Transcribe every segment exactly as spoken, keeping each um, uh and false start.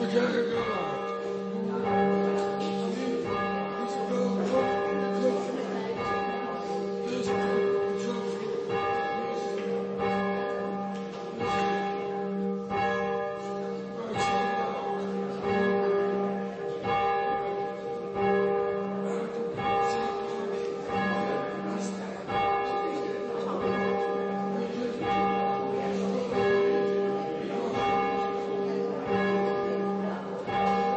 Thank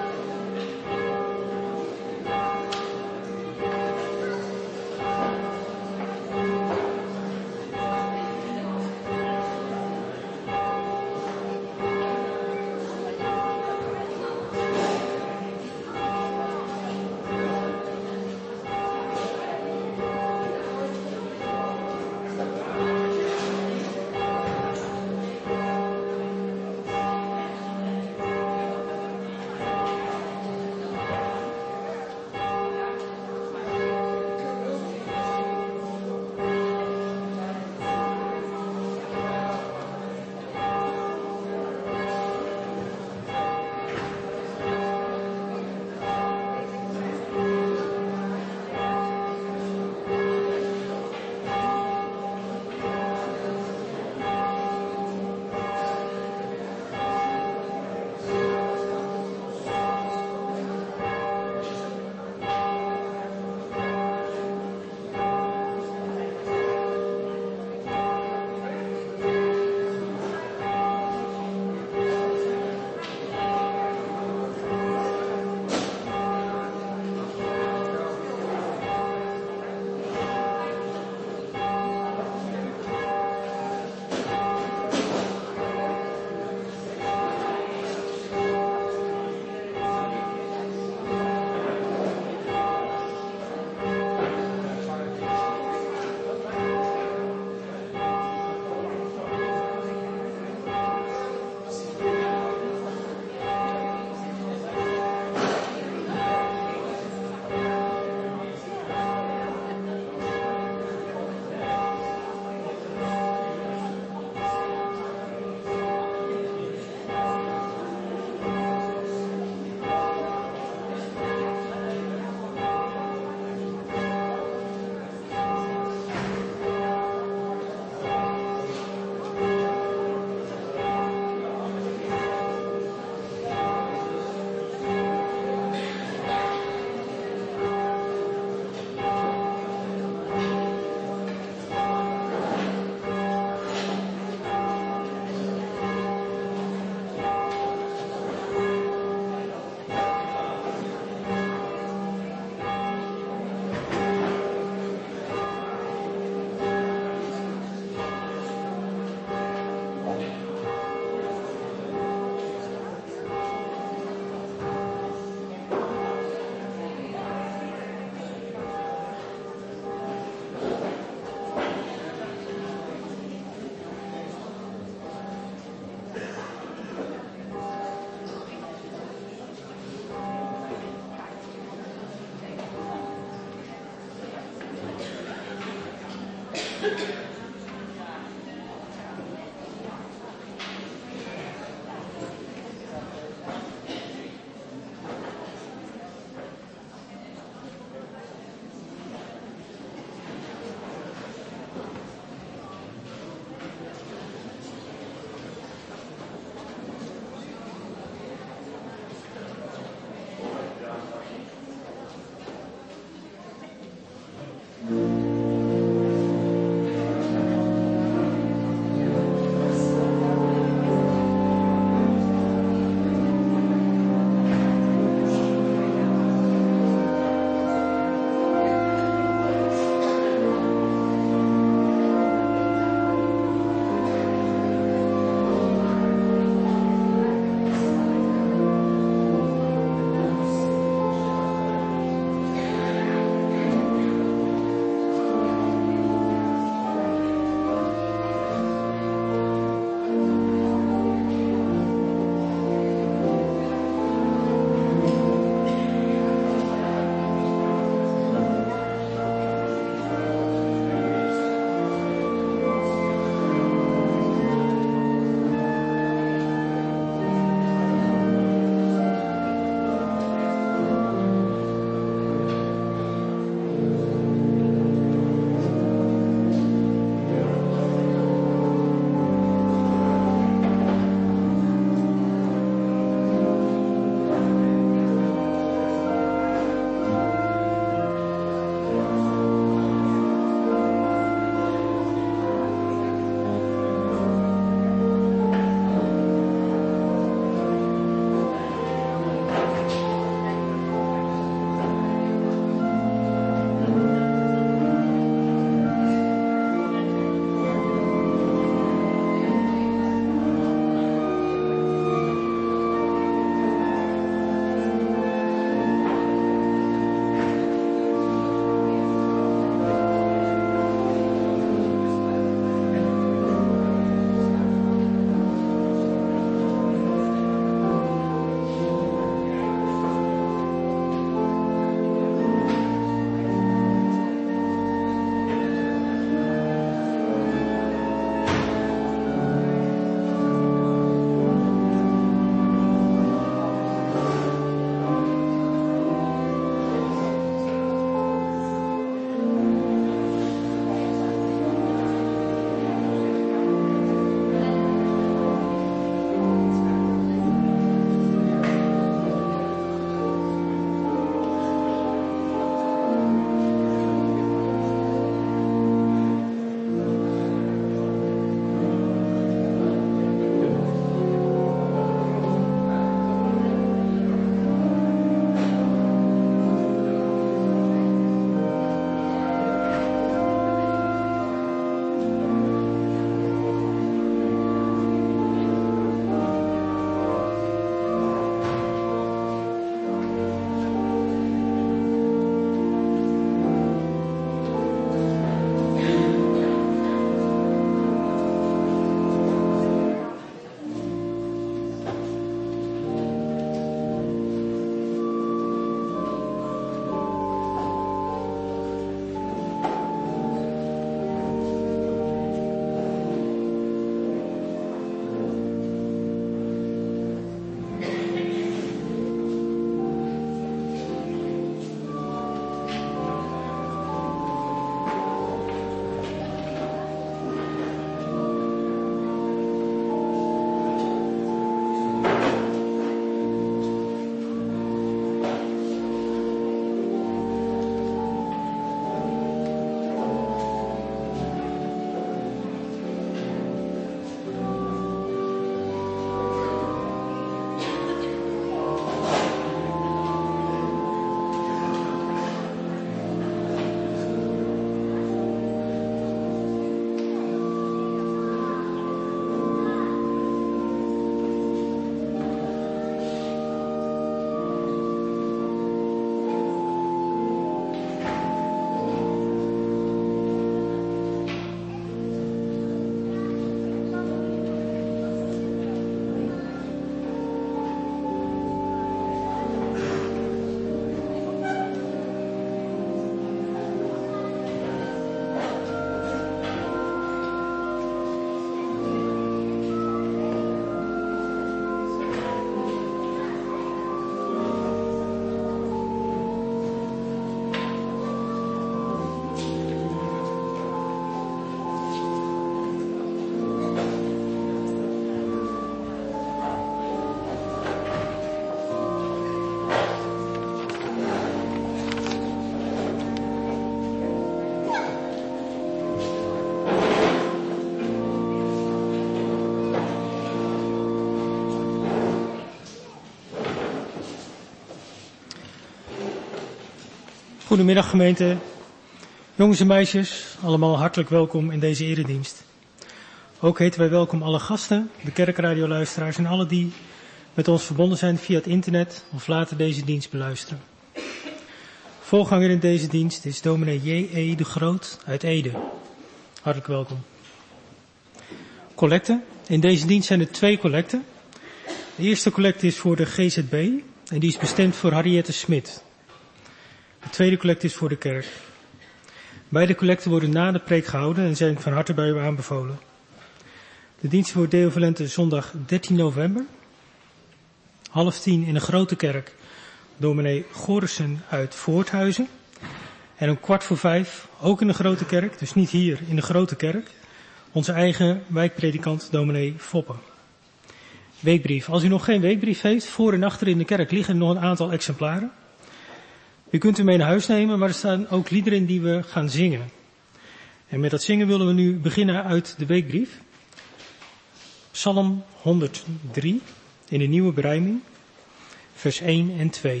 Goedemiddag gemeente, jongens en meisjes, allemaal hartelijk welkom in deze eredienst. Ook heten wij welkom alle gasten, de kerkradioluisteraars en alle die met ons verbonden zijn via het internet of later deze dienst beluisteren. Voorganger in deze dienst is dominee J E de Groot uit Ede. Hartelijk welkom. Collecten. In deze dienst zijn er twee collecten. De eerste collecte is voor de G Z B en die is bestemd voor Harriette Smit. De tweede collecte is voor de kerk. Beide collecten worden na de preek gehouden en zijn van harte bij u aanbevolen. De dienst wordt Deo Volente zondag dertien november. Half tien in de grote kerk. Dominee Gorissen uit Voorthuizen. En om kwart voor vijf, ook in de grote kerk, dus niet hier, in de grote kerk, onze eigen wijkpredikant dominee Foppe. Weekbrief. Als u nog geen weekbrief heeft, voor en achter in de kerk liggen er nog een aantal exemplaren. U kunt u mee naar huis nemen, maar er staan ook liederen in die we gaan zingen. En met dat zingen willen we nu beginnen uit de weekbrief. Psalm honderddrie, in de nieuwe berijming, vers één en twee.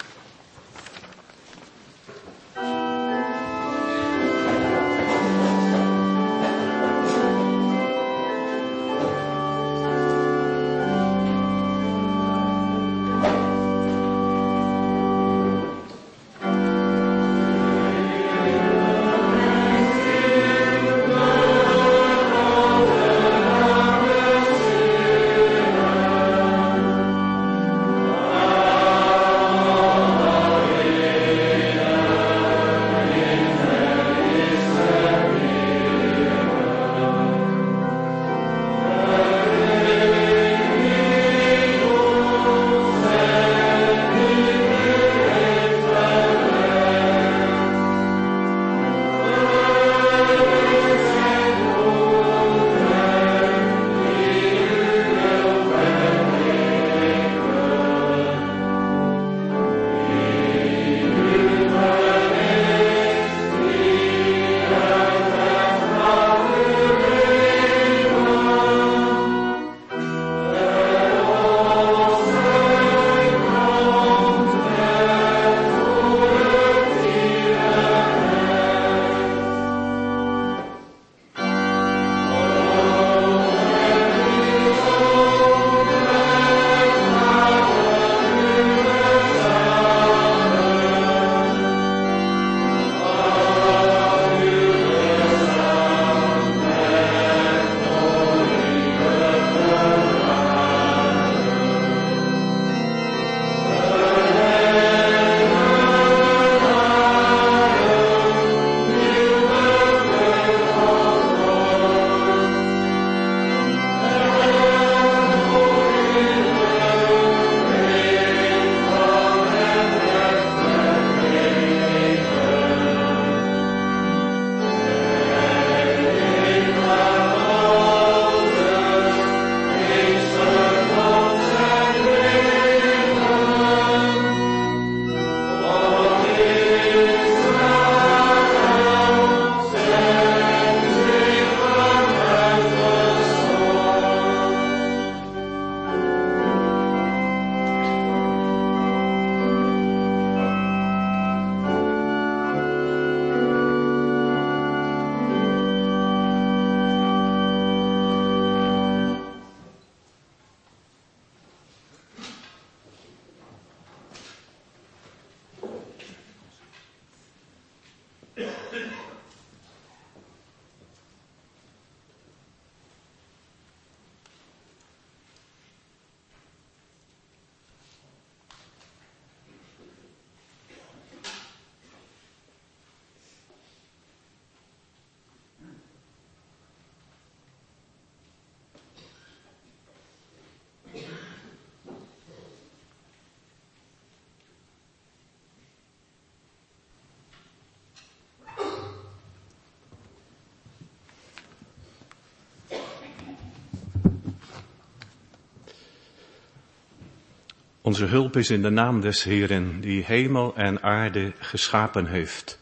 Onze hulp is in de naam des Heeren, die hemel en aarde geschapen heeft.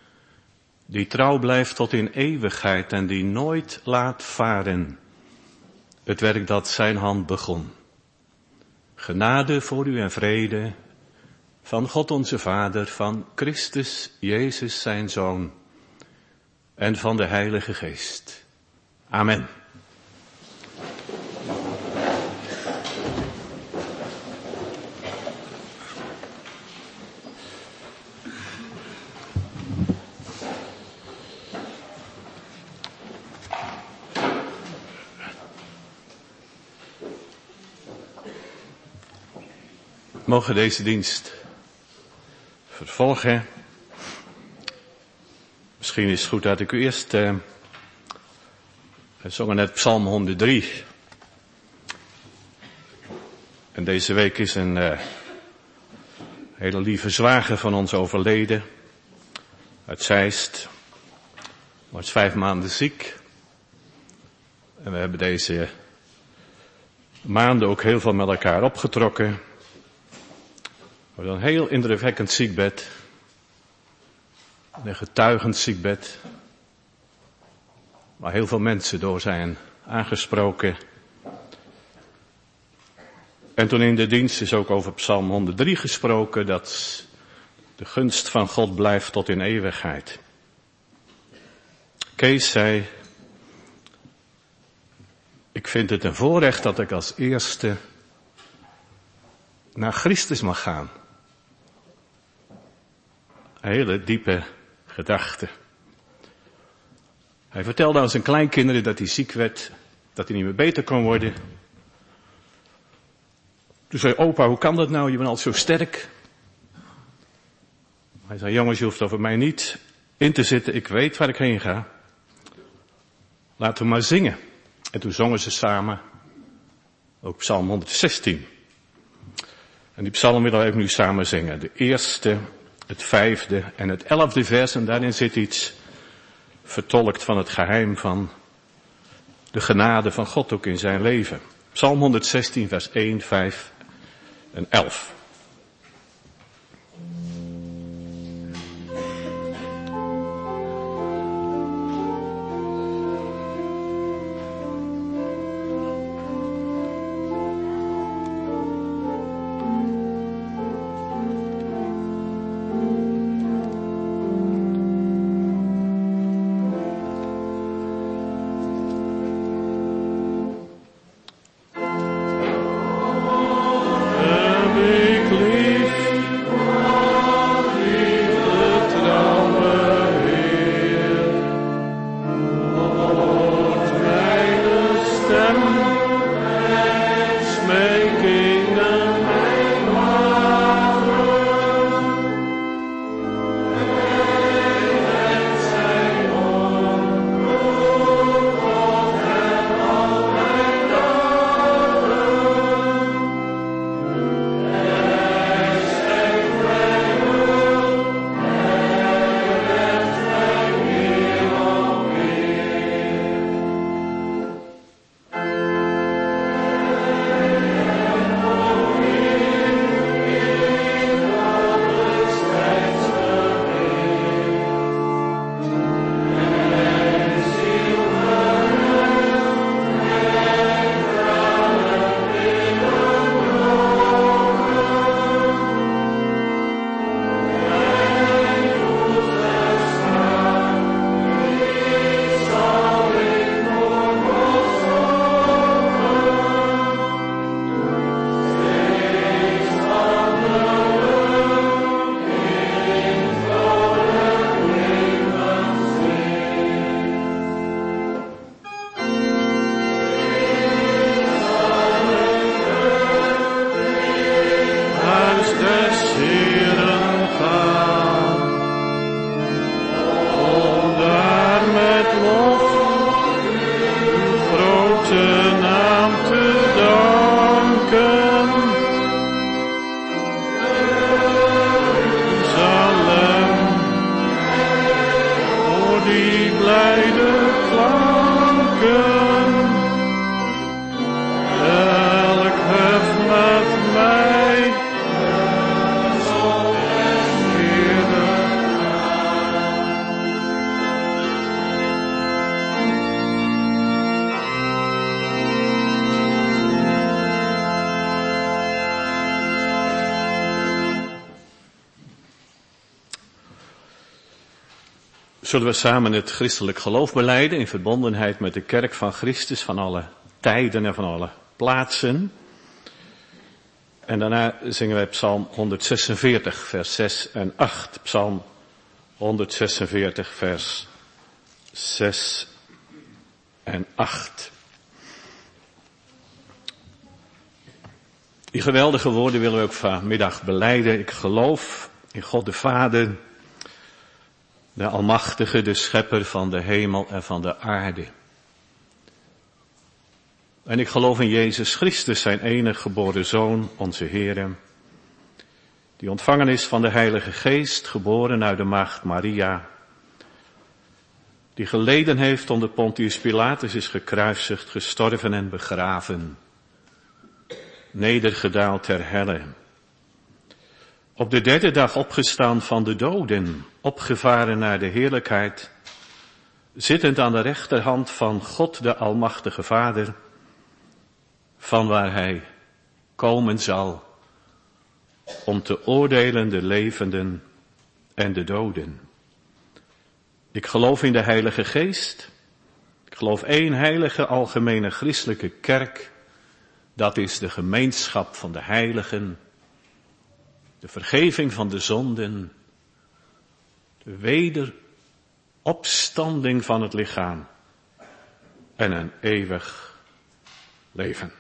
Die trouw blijft tot in eeuwigheid en die nooit laat varen. Het werk dat zijn hand begon. Genade voor u en vrede van God onze Vader, van Christus Jezus zijn Zoon en van de Heilige Geest. Amen. We mogen deze dienst vervolgen. Misschien is het goed dat ik u eerst, uh, we zongen net Psalm honderddrie. En deze week is een uh, hele lieve zwager van ons overleden. Uit Zeist. Was vijf maanden ziek. En we hebben deze maanden ook heel veel met elkaar opgetrokken. We hebben een heel indrukwekkend ziekbed. Een getuigend ziekbed. Waar heel veel mensen door zijn aangesproken. En toen in de dienst is ook over Psalm honderddrie gesproken. Dat de gunst van God blijft tot in eeuwigheid. Kees zei: ik vind het een voorrecht dat ik als eerste naar Christus mag gaan. Een hele diepe gedachte. Hij vertelde aan zijn kleinkinderen dat hij ziek werd, dat hij niet meer beter kon worden. Toen zei opa: hoe kan dat nou, je bent al zo sterk. Hij zei: jongens, je hoeft over mij niet in te zitten, ik weet waar ik heen ga. Laten we maar zingen. En toen zongen ze samen ook Psalm honderdzestien. En die psalm willen we even nu samen zingen. De eerste, het vijfde en het elfde vers. En daarin zit iets vertolkt van het geheim van de genade van God ook in zijn leven. Psalm honderdzestien vers één, vijf en elf. Zullen we samen het christelijk geloof belijden in verbondenheid met de kerk van Christus van alle tijden en van alle plaatsen. En daarna zingen wij Psalm honderdzesenveertig, vers zes en acht. Psalm honderdzesenveertig, vers zes en acht. Die geweldige woorden willen we ook vanmiddag belijden. Ik geloof in God de Vader, de Almachtige, de Schepper van de hemel en van de aarde. En ik geloof in Jezus Christus, zijn enige geboren Zoon, onze Heere, die ontvangen is van de Heilige Geest, geboren uit de maagd Maria, die geleden heeft onder Pontius Pilatus, is gekruisigd, gestorven en begraven, nedergedaald ter helle, op de derde dag opgestaan van de doden, opgevaren naar de heerlijkheid, zittend aan de rechterhand van God de Almachtige Vader, van waar hij komen zal om te oordelen de levenden en de doden. Ik geloof in de Heilige Geest. Ik geloof één heilige algemene christelijke kerk. Dat is de gemeenschap van de heiligen, de vergeving van de zonden, de wederopstanding van het lichaam en een eeuwig leven.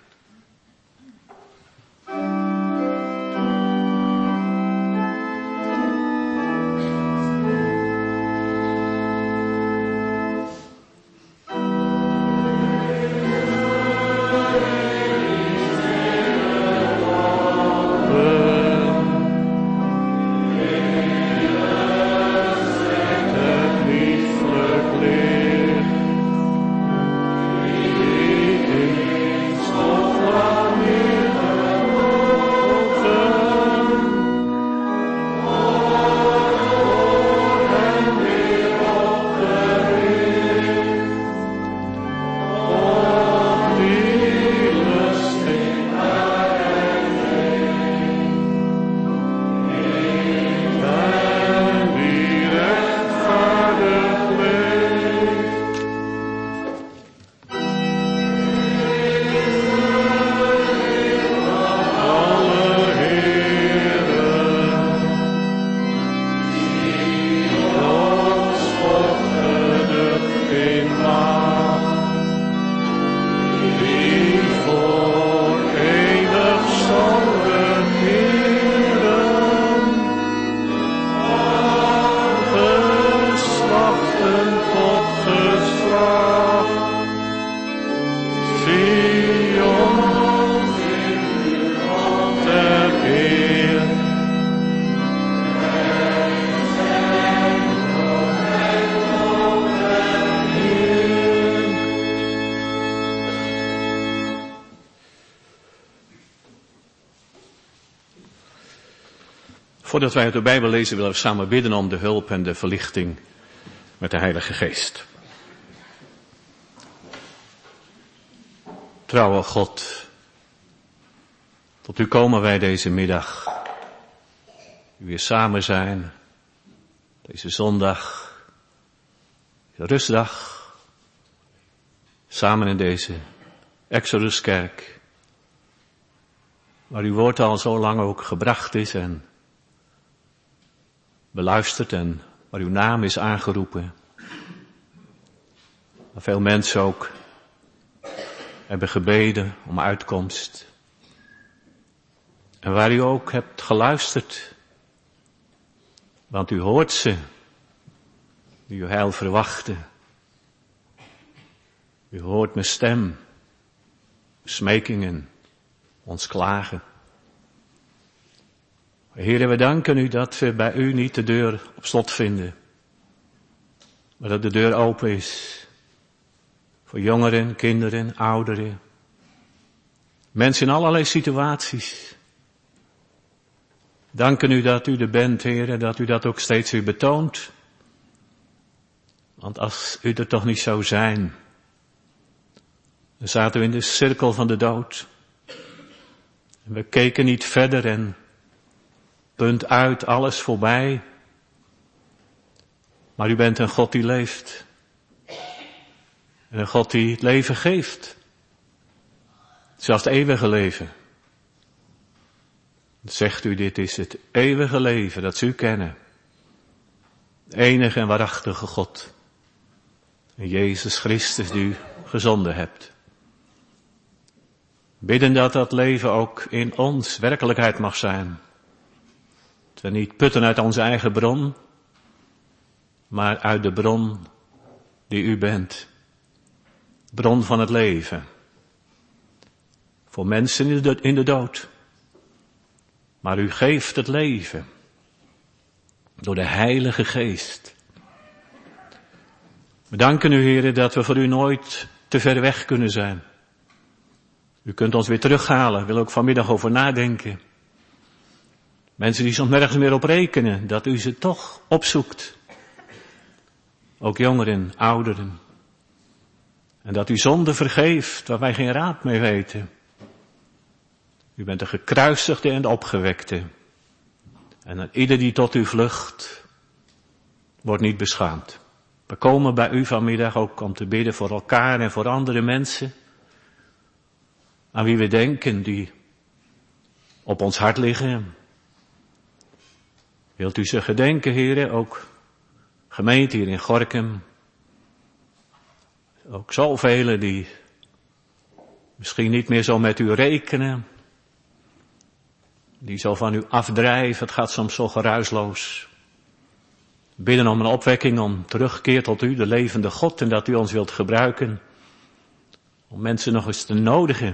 Voordat wij uit de Bijbel lezen, willen we samen bidden om de hulp en de verlichting met de Heilige Geest. Trouwe God, tot u komen wij deze middag. U weer samen zijn, deze zondag, de rustdag, samen in deze Exoduskerk, waar uw woord al zo lang ook gebracht is en beluisterd en waar uw naam is aangeroepen. Waar veel mensen ook hebben gebeden om uitkomst. En waar u ook hebt geluisterd. Want u hoort ze, die uw heil verwachten. U hoort mijn stem, smekingen, ons klagen. Heere, we danken u dat we bij u niet de deur op slot vinden, maar dat de deur open is voor jongeren, kinderen, ouderen, mensen in allerlei situaties. Danken u dat u er bent, Heere, dat u dat ook steeds weer betoont. Want als u er toch niet zou zijn, dan zaten we in de cirkel van de dood. En we keken niet verder en punt uit, alles voorbij. Maar u bent een God die leeft. En een God die het leven geeft. Zelfs het eeuwige leven. Zegt u, dit is het eeuwige leven dat ze u kennen. De enige en waarachtige God. En Jezus Christus die u gezonden hebt. Bidden dat dat leven ook in ons werkelijkheid mag zijn. Dat we niet putten uit onze eigen bron, maar uit de bron die u bent. Bron van het leven. Voor mensen in de dood. Maar u geeft het leven. Door de Heilige Geest. We danken u, Heere, dat we voor u nooit te ver weg kunnen zijn. U kunt ons weer terughalen. Ik wil ook vanmiddag over nadenken. Mensen die soms nergens meer op rekenen, dat u ze toch opzoekt. Ook jongeren, ouderen. En dat u zonde vergeeft, waar wij geen raad mee weten. U bent de gekruisigde en de opgewekte. En aan ieder die tot u vlucht, wordt niet beschaamd. We komen bij u vanmiddag ook om te bidden voor elkaar en voor andere mensen. Aan wie we denken, die op ons hart liggen. Wilt u ze gedenken, heren, ook gemeente hier in Gorinchem. Ook zoveel die misschien niet meer zo met u rekenen. Die zo van u afdrijven, het gaat soms zo geruisloos. Bidden om een opwekking, om terugkeer tot u, de levende God, en dat u ons wilt gebruiken. Om mensen nog eens te nodigen.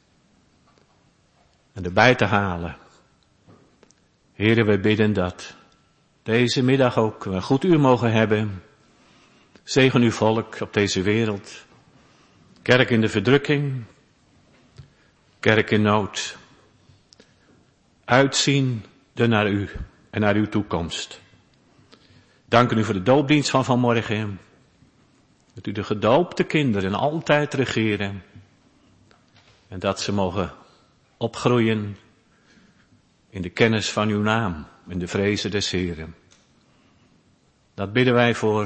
En erbij te halen. Heren, we bidden dat deze middag ook een goed uur mogen hebben. Zegen uw volk op deze wereld. Kerk in de verdrukking. Kerk in nood. Uitzien naar u en naar uw toekomst. Dank u voor de doopdienst van vanmorgen. Dat u de gedoopte kinderen altijd regeren. En dat ze mogen opgroeien in de kennis van uw naam, in de vrezen des Heren. Dat bidden wij voor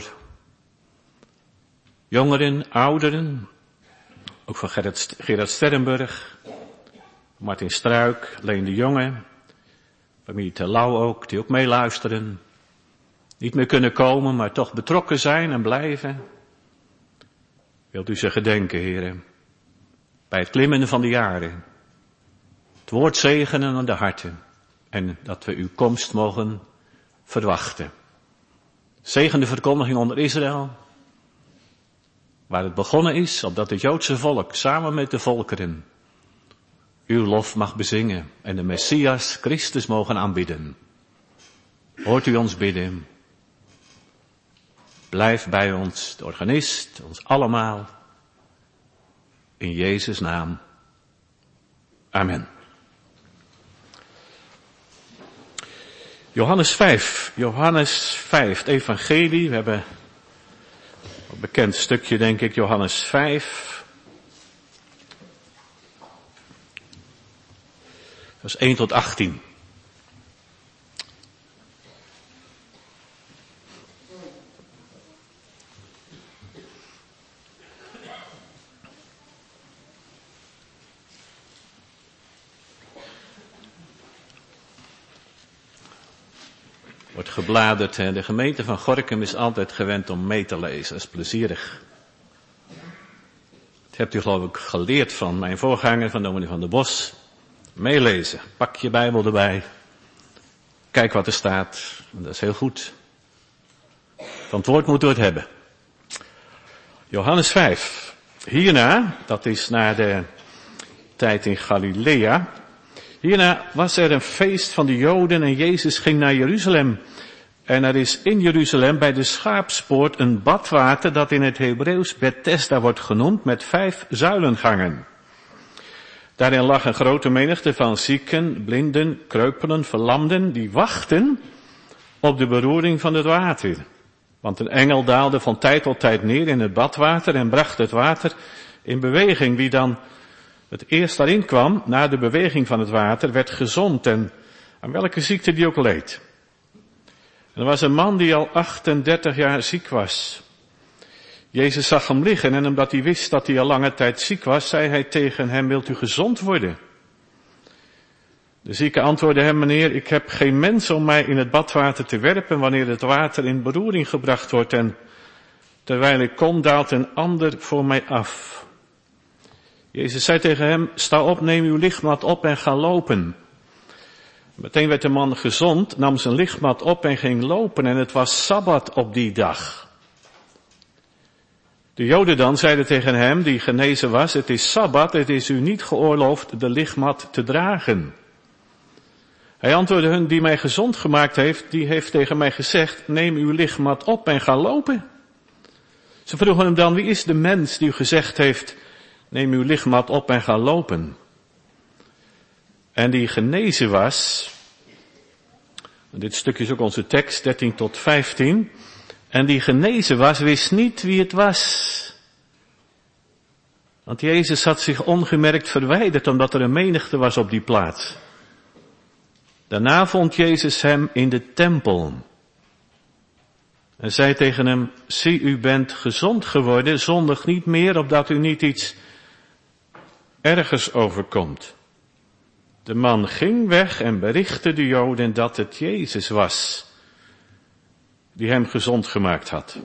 jongeren, ouderen, ook voor Gerard, Gerard Sterrenburg, Martin Struik, Leen de Jonge, familie Terlouw ook, die ook meeluisteren, niet meer kunnen komen, maar toch betrokken zijn en blijven. Wilt u ze gedenken, heren, bij het klimmen van de jaren, het woord zegenen aan de harten en dat we uw komst mogen verwachten. Zegen de verkondiging onder Israël, waar het begonnen is, opdat het Joodse volk samen met de volkeren uw lof mag bezingen en de Messias Christus mogen aanbidden. Hoort u ons bidden. Blijf bij ons, de organist, ons allemaal. In Jezus' naam. Amen. Johannes vijf, Johannes vijf, het evangelie. We hebben een bekend stukje, denk ik, Johannes vijf. Vers één tot achttien. Wordt gebladerd. Hè. De gemeente van Gorinchem is altijd gewend om mee te lezen. Dat is plezierig. Dat hebt u geloof ik geleerd van mijn voorganger, van dominee Van der Bos. Meelezen. Pak je Bijbel erbij. Kijk wat er staat. Dat is heel goed. Van het woord moeten we het hebben. Johannes vijf. Hierna, dat is na de tijd in Galilea. Hierna was er een feest van de Joden en Jezus ging naar Jeruzalem. En er is in Jeruzalem bij de Schaapspoort een badwater dat in het Hebreeuws Bethesda wordt genoemd met vijf zuilengangen. Daarin lag een grote menigte van zieken, blinden, kreupelen, verlamden die wachten op de beroering van het water. Want een engel daalde van tijd tot tijd neer in het badwater en bracht het water in beweging. Wie dan het eerst daarin kwam, na de beweging van het water, werd gezond en aan welke ziekte die ook leed. Er was een man die al achtendertig jaar ziek was. Jezus zag hem liggen en omdat hij wist dat hij al lange tijd ziek was, zei hij tegen hem, wilt u gezond worden? De zieke antwoordde hem, meneer, ik heb geen mens om mij in het badwater te werpen wanneer het water in beroering gebracht wordt en terwijl ik kom daalt een ander voor mij af. Jezus zei tegen hem, sta op, neem uw lichtmat op en ga lopen. Meteen werd de man gezond, nam zijn lichtmat op en ging lopen en het was Sabbat op die dag. De Joden dan zeiden tegen hem, die genezen was, het is Sabbat, het is u niet geoorloofd de lichtmat te dragen. Hij antwoordde hun, die mij gezond gemaakt heeft, die heeft tegen mij gezegd, neem uw lichtmat op en ga lopen. Ze vroegen hem dan, wie is de mens die u gezegd heeft, neem uw lichtmat op en ga lopen? En die genezen was, dit stukje is ook onze tekst, dertien tot vijftien, en die genezen was, wist niet wie het was. Want Jezus had zich ongemerkt verwijderd, omdat er een menigte was op die plaats. Daarna vond Jezus hem in de tempel. En zei tegen hem, zie, u bent gezond geworden, zondig niet meer, opdat u niet iets ergers overkomt. De man ging weg en berichtte de Joden dat het Jezus was, die hem gezond gemaakt had.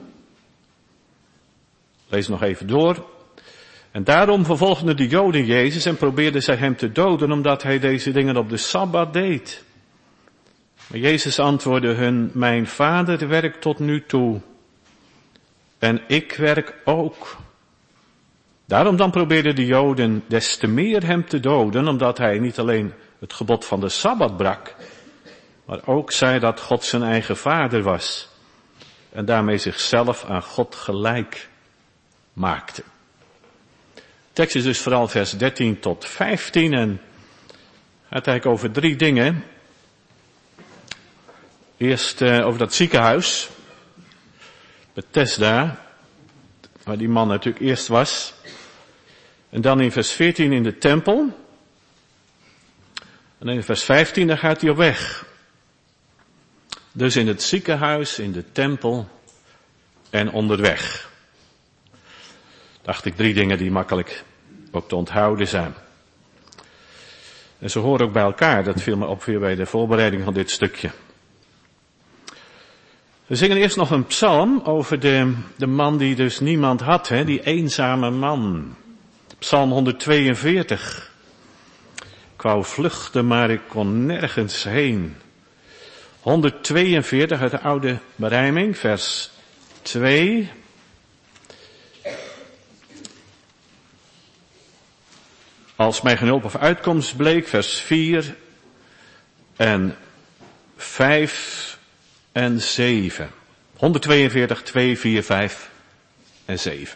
Lees nog even door. En daarom vervolgden de Joden Jezus en probeerden zij hem te doden, omdat hij deze dingen op de Sabbat deed. Maar Jezus antwoordde hun, mijn Vader werkt tot nu toe en ik werk ook. Daarom dan probeerden de Joden des te meer hem te doden, omdat hij niet alleen het gebod van de Sabbat brak, maar ook zei dat God zijn eigen Vader was en daarmee zichzelf aan God gelijk maakte. De tekst is dus vooral vers dertien tot vijftien en gaat eigenlijk over drie dingen. Eerst uh, over dat ziekenhuis, Bethesda, waar die man natuurlijk eerst was. En dan in vers veertien in de tempel. En in vers vijftien, daar gaat hij op weg. Dus in het ziekenhuis, in de tempel en onderweg. Dacht ik drie dingen die makkelijk ook te onthouden zijn. En ze horen ook bij elkaar, dat viel me op weer bij de voorbereiding van dit stukje. We zingen eerst nog een psalm over de, de man die dus niemand had, hè, die eenzame man. Psalm honderdtweeënveertig. Ik wou vluchten, maar ik kon nergens heen. honderdtweeënveertig uit de oude berijming, vers twee. Als mij geen hulp of uitkomst bleek, vers vier en vijf en zeven. honderdtweeënveertig, twee, vier, vijf en zeven.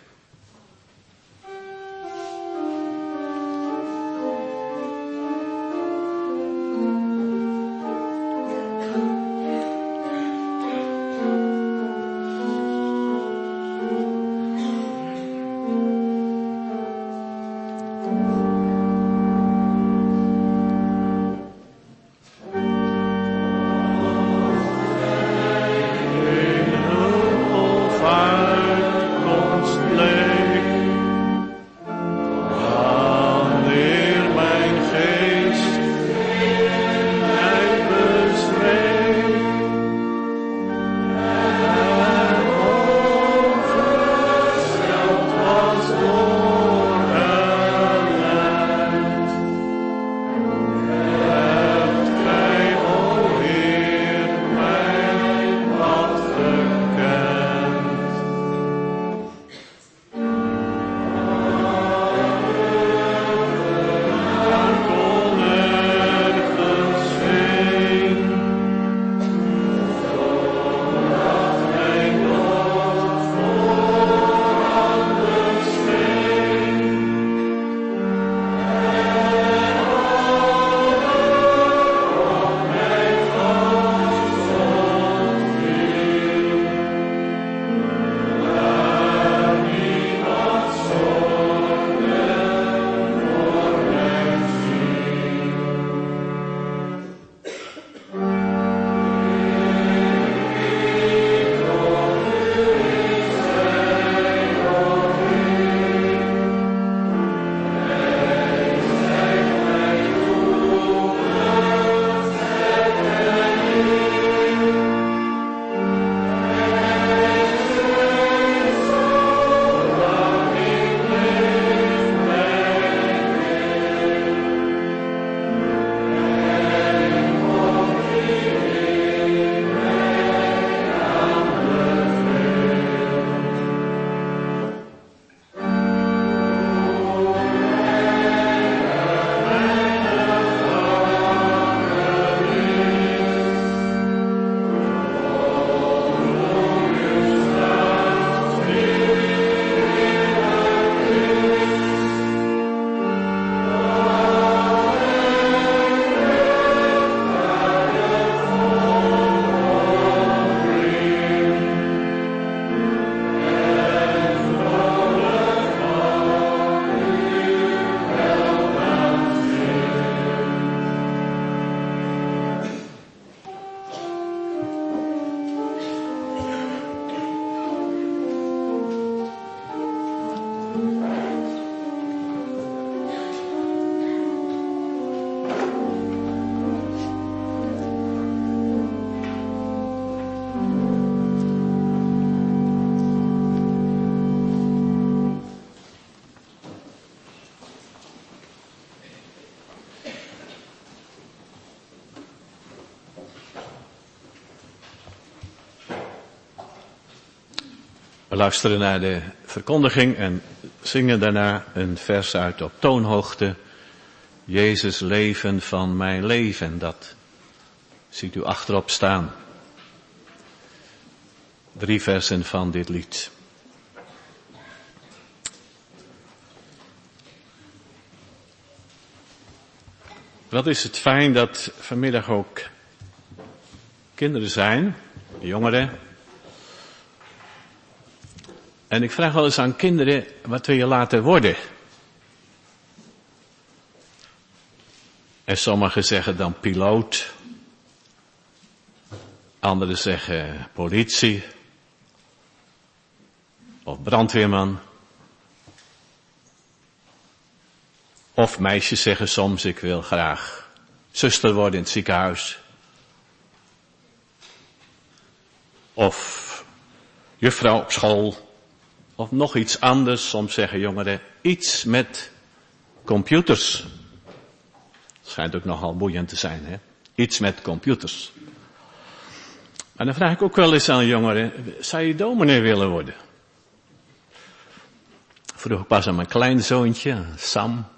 Uitkomst bleek. We luisteren naar de verkondiging en zingen daarna een vers uit op toonhoogte. Jezus, leven van mijn leven, dat ziet u achterop staan. Drie versen van dit lied. Wat is het fijn dat vanmiddag ook kinderen zijn, jongeren. En ik vraag wel eens aan kinderen, wat wil je later worden? En sommigen zeggen dan piloot. Anderen zeggen politie. Of brandweerman. Of meisjes zeggen soms, ik wil graag zuster worden in het ziekenhuis. Of juffrouw op school. Of nog iets anders. Soms zeggen jongeren iets met computers. Dat schijnt ook nogal boeiend te zijn, hè? Iets met computers. En dan vraag ik ook wel eens aan jongeren, zou je dominee willen worden? Vroeg ik pas aan mijn kleinzoontje, Sam.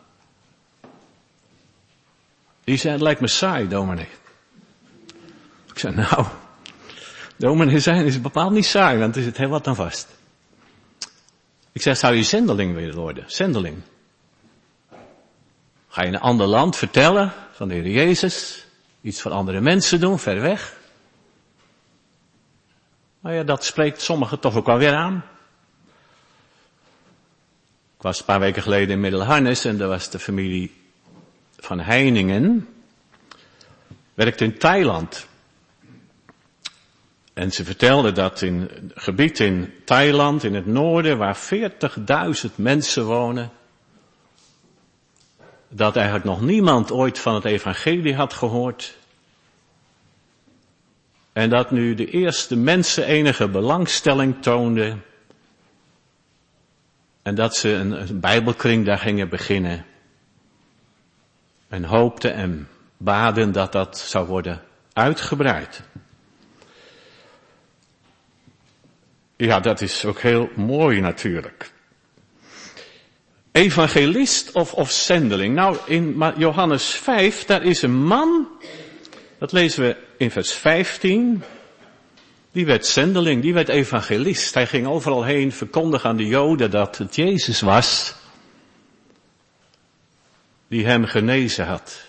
Die zei, het lijkt me saai, dominee. Ik zei, nou, dominee zijn is bepaald niet saai, want er zit heel wat aan vast. Ik zei, zou je zendeling willen worden? Zendeling. Ga je in een ander land vertellen van de Heer Jezus? Iets voor andere mensen doen, ver weg? Nou ja, dat spreekt sommigen toch ook wel weer aan. Ik was een paar weken geleden in Middelharnis en daar was de familie van Heiningen. Werkte in Thailand. En ze vertelde dat in een gebied in Thailand, in het noorden, waar veertigduizend mensen wonen, dat eigenlijk nog niemand ooit van het evangelie had gehoord. En dat nu de eerste mensen enige belangstelling toonden. En dat ze een, een bijbelkring daar gingen beginnen. En hoopten en baden dat dat zou worden uitgebreid. Ja, dat is ook heel mooi natuurlijk. Evangelist of, of zendeling. Nou, in Johannes vijf, daar is een man, dat lezen we in vers vijftien, die werd zendeling, die werd evangelist. Hij ging overal heen verkondigen aan de Joden dat het Jezus was, die hem genezen had.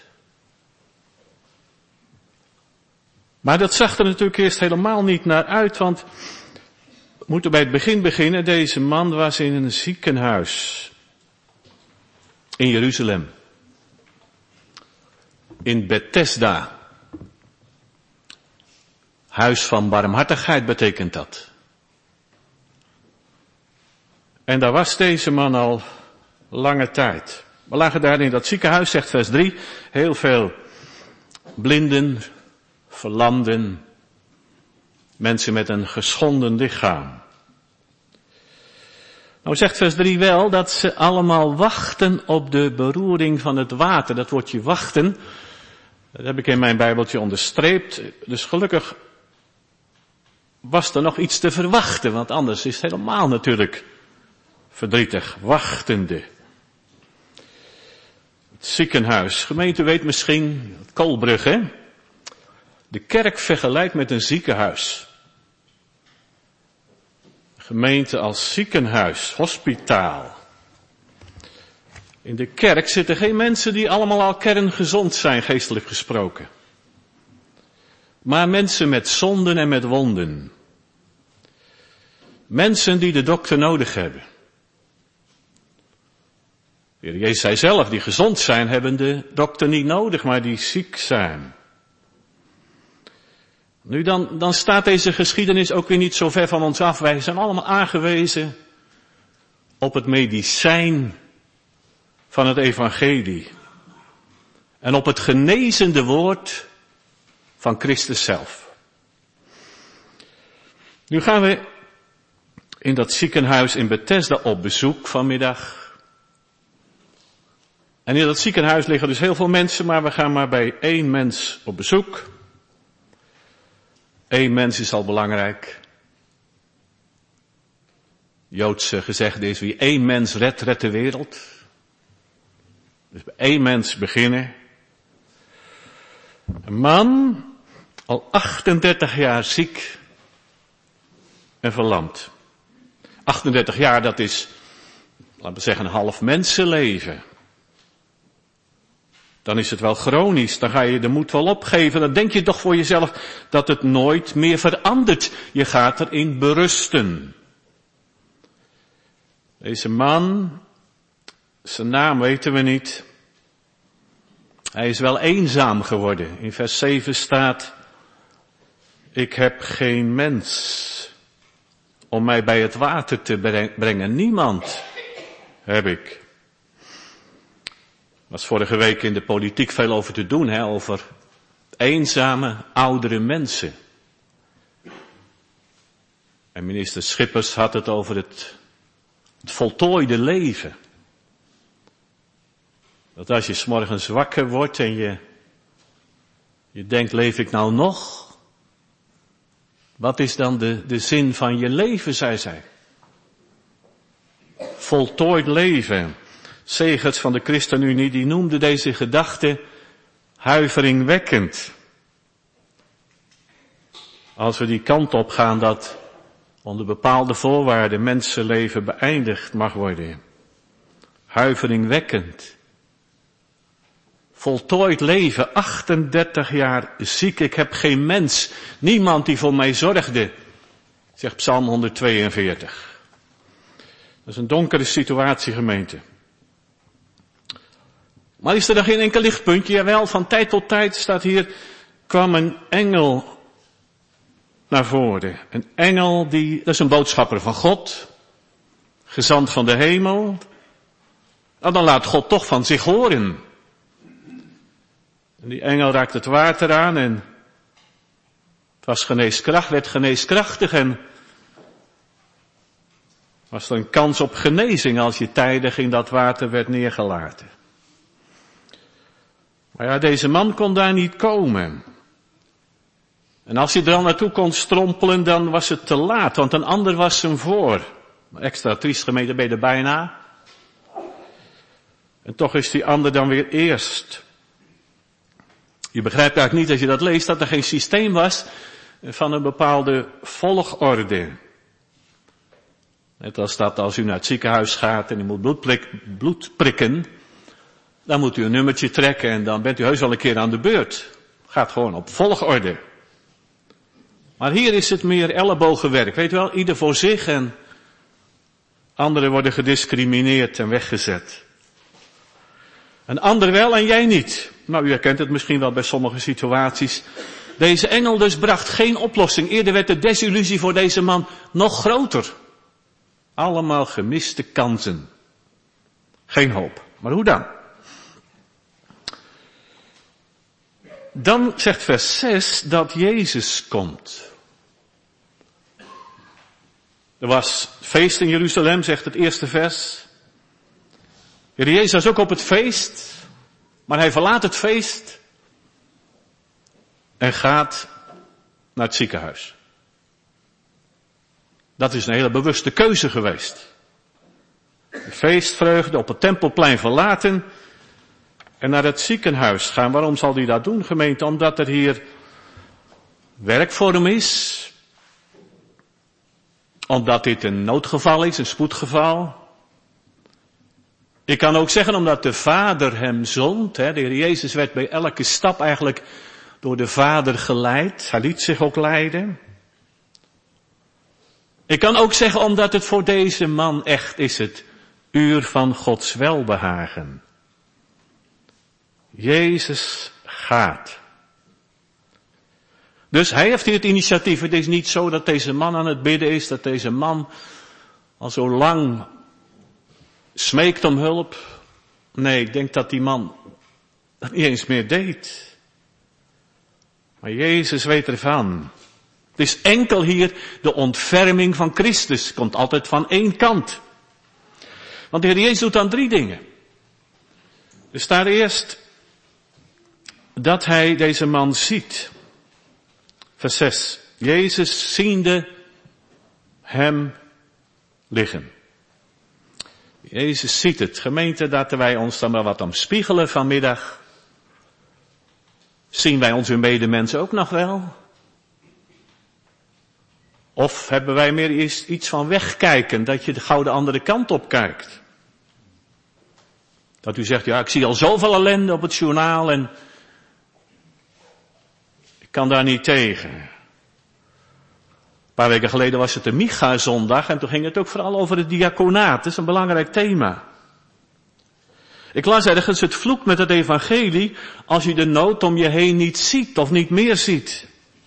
Maar dat zag er natuurlijk eerst helemaal niet naar uit, want we moeten bij het begin beginnen. Deze man was in een ziekenhuis in Jeruzalem. In Bethesda. Huis van barmhartigheid betekent dat. En daar was deze man al lange tijd. We lagen daar in dat ziekenhuis, zegt vers drie, heel veel blinden, verlamden, mensen met een geschonden lichaam. Nou zegt vers drie wel dat ze allemaal wachten op de beroering van het water. Dat woordje wachten, dat heb ik in mijn Bijbeltje onderstreept. Dus gelukkig was er nog iets te verwachten, want anders is het helemaal natuurlijk verdrietig. Wachtende. Het ziekenhuis. Gemeente weet misschien, Koolbrug, hè? De kerk vergelijkt met een ziekenhuis. Gemeente als ziekenhuis, hospitaal. In de kerk zitten geen mensen die allemaal al kerngezond zijn, geestelijk gesproken. Maar mensen met zonden en met wonden. Mensen die de dokter nodig hebben. De Heer Jezus zei zelf, die gezond zijn, hebben de dokter niet nodig, maar die ziek zijn. Nu dan, dan staat deze geschiedenis ook weer niet zo ver van ons af. Wij zijn allemaal aangewezen op het medicijn van het evangelie. En op het genezende woord van Christus zelf. Nu gaan we in dat ziekenhuis in Bethesda op bezoek vanmiddag. En in dat ziekenhuis liggen dus heel veel mensen, maar we gaan maar bij één mens op bezoek. Eén mens is al belangrijk. Joodse gezegde is, wie één mens redt, redt de wereld. Dus bij één mens beginnen. Een man, al achtendertig jaar ziek en verlamd. achtendertig jaar, dat is, laten we zeggen, een half mensenleven. Dan is het wel chronisch, dan ga je de moed wel opgeven. Dan denk je toch voor jezelf dat het nooit meer verandert. Je gaat erin berusten. Deze man, zijn naam weten we niet. Hij is wel eenzaam geworden. In vers zeven staat, ik heb geen mens om mij bij het water te brengen. Niemand heb ik. Er was vorige week in de politiek veel over te doen, hè, over eenzame oudere mensen. En minister Schippers had het over het, het voltooide leven. Dat als je 's morgens wakker wordt en je, je denkt, leef ik nou nog? Wat is dan de, de zin van je leven, zei zij. Voltooid leven. Segers van de ChristenUnie, die noemde deze gedachte huiveringwekkend. Als we die kant op gaan dat onder bepaalde voorwaarden mensenleven beëindigd mag worden. Huiveringwekkend. Voltooid leven, achtendertig jaar ziek, ik heb geen mens, niemand die voor mij zorgde, zegt Psalm honderdtweeënveertig. Dat is een donkere situatie, gemeente. Maar is er dan geen enkel lichtpuntje? Jawel, van tijd tot tijd staat hier, kwam een engel naar voren. Een engel die, dat is een boodschapper van God, gezant van de hemel. En dan laat God toch van zich horen. En die engel raakt het water aan en het was geneeskracht, werd geneeskrachtig en was er een kans op genezing als je tijdig in dat water werd neergelaten. Maar ja, deze man kon daar niet komen. En als hij er dan naartoe kon strompelen, dan was het te laat, want een ander was hem voor. Extra triest, gemeente, ben je er bijna. En toch is die ander dan weer eerst. Je begrijpt eigenlijk niet als je dat leest dat er geen systeem was van een bepaalde volgorde. Net als dat als u naar het ziekenhuis gaat en u moet bloed, prik, bloed prikken, dan moet u een nummertje trekken en dan bent u heus wel een keer aan de beurt. Gaat gewoon op volgorde. Maar hier is het meer ellebogenwerk. Weet u wel, ieder voor zich en anderen worden gediscrimineerd en weggezet. Een ander wel en jij niet. Nou, u herkent het misschien wel bij sommige situaties. Deze engel dus bracht geen oplossing. Eerder werd de desillusie voor deze man nog groter. Allemaal gemiste kansen. Geen hoop. Maar hoe dan? Dan zegt vers zes dat Jezus komt. Er was feest in Jeruzalem, zegt het eerste vers. Heer Jezus was ook op het feest, maar hij verlaat het feest en gaat naar het ziekenhuis. Dat is een hele bewuste keuze geweest. De feestvreugde op het Tempelplein verlaten en naar het ziekenhuis gaan. Waarom zal hij dat doen, gemeente? Omdat er hier werk voor hem is. Omdat dit een noodgeval is, een spoedgeval. Ik kan ook zeggen omdat de Vader hem zond. Hè. De Heer Jezus werd bij elke stap eigenlijk door de Vader geleid. Hij liet zich ook leiden. Ik kan ook zeggen omdat het voor deze man echt is het uur van Gods welbehagen. Jezus gaat. Dus hij heeft hier het initiatief. Het is niet zo dat deze man aan het bidden is, dat deze man al zo lang smeekt om hulp. Nee, ik denk dat die man dat niet eens meer deed. Maar Jezus weet ervan. Het is enkel hier de ontferming van Christus. Het komt altijd van één kant. Want de Heer Jezus doet dan drie dingen. Er staat eerst dat hij deze man ziet. Vers zes. Jezus ziende hem liggen. Jezus ziet het. Gemeente, dat wij ons dan wel wat omspiegelen vanmiddag. Zien wij onze medemensen ook nog wel? Of hebben wij meer iets van wegkijken, dat je gauw de andere kant op kijkt? Dat u zegt, ja, ik zie al zoveel ellende op het journaal en ik kan daar niet tegen. Een paar weken geleden was het de Micha-zondag en toen ging het ook vooral over het diaconaat. Dat is een belangrijk thema. Ik las ergens, het vloekt met het evangelie als je de nood om je heen niet ziet of niet meer ziet.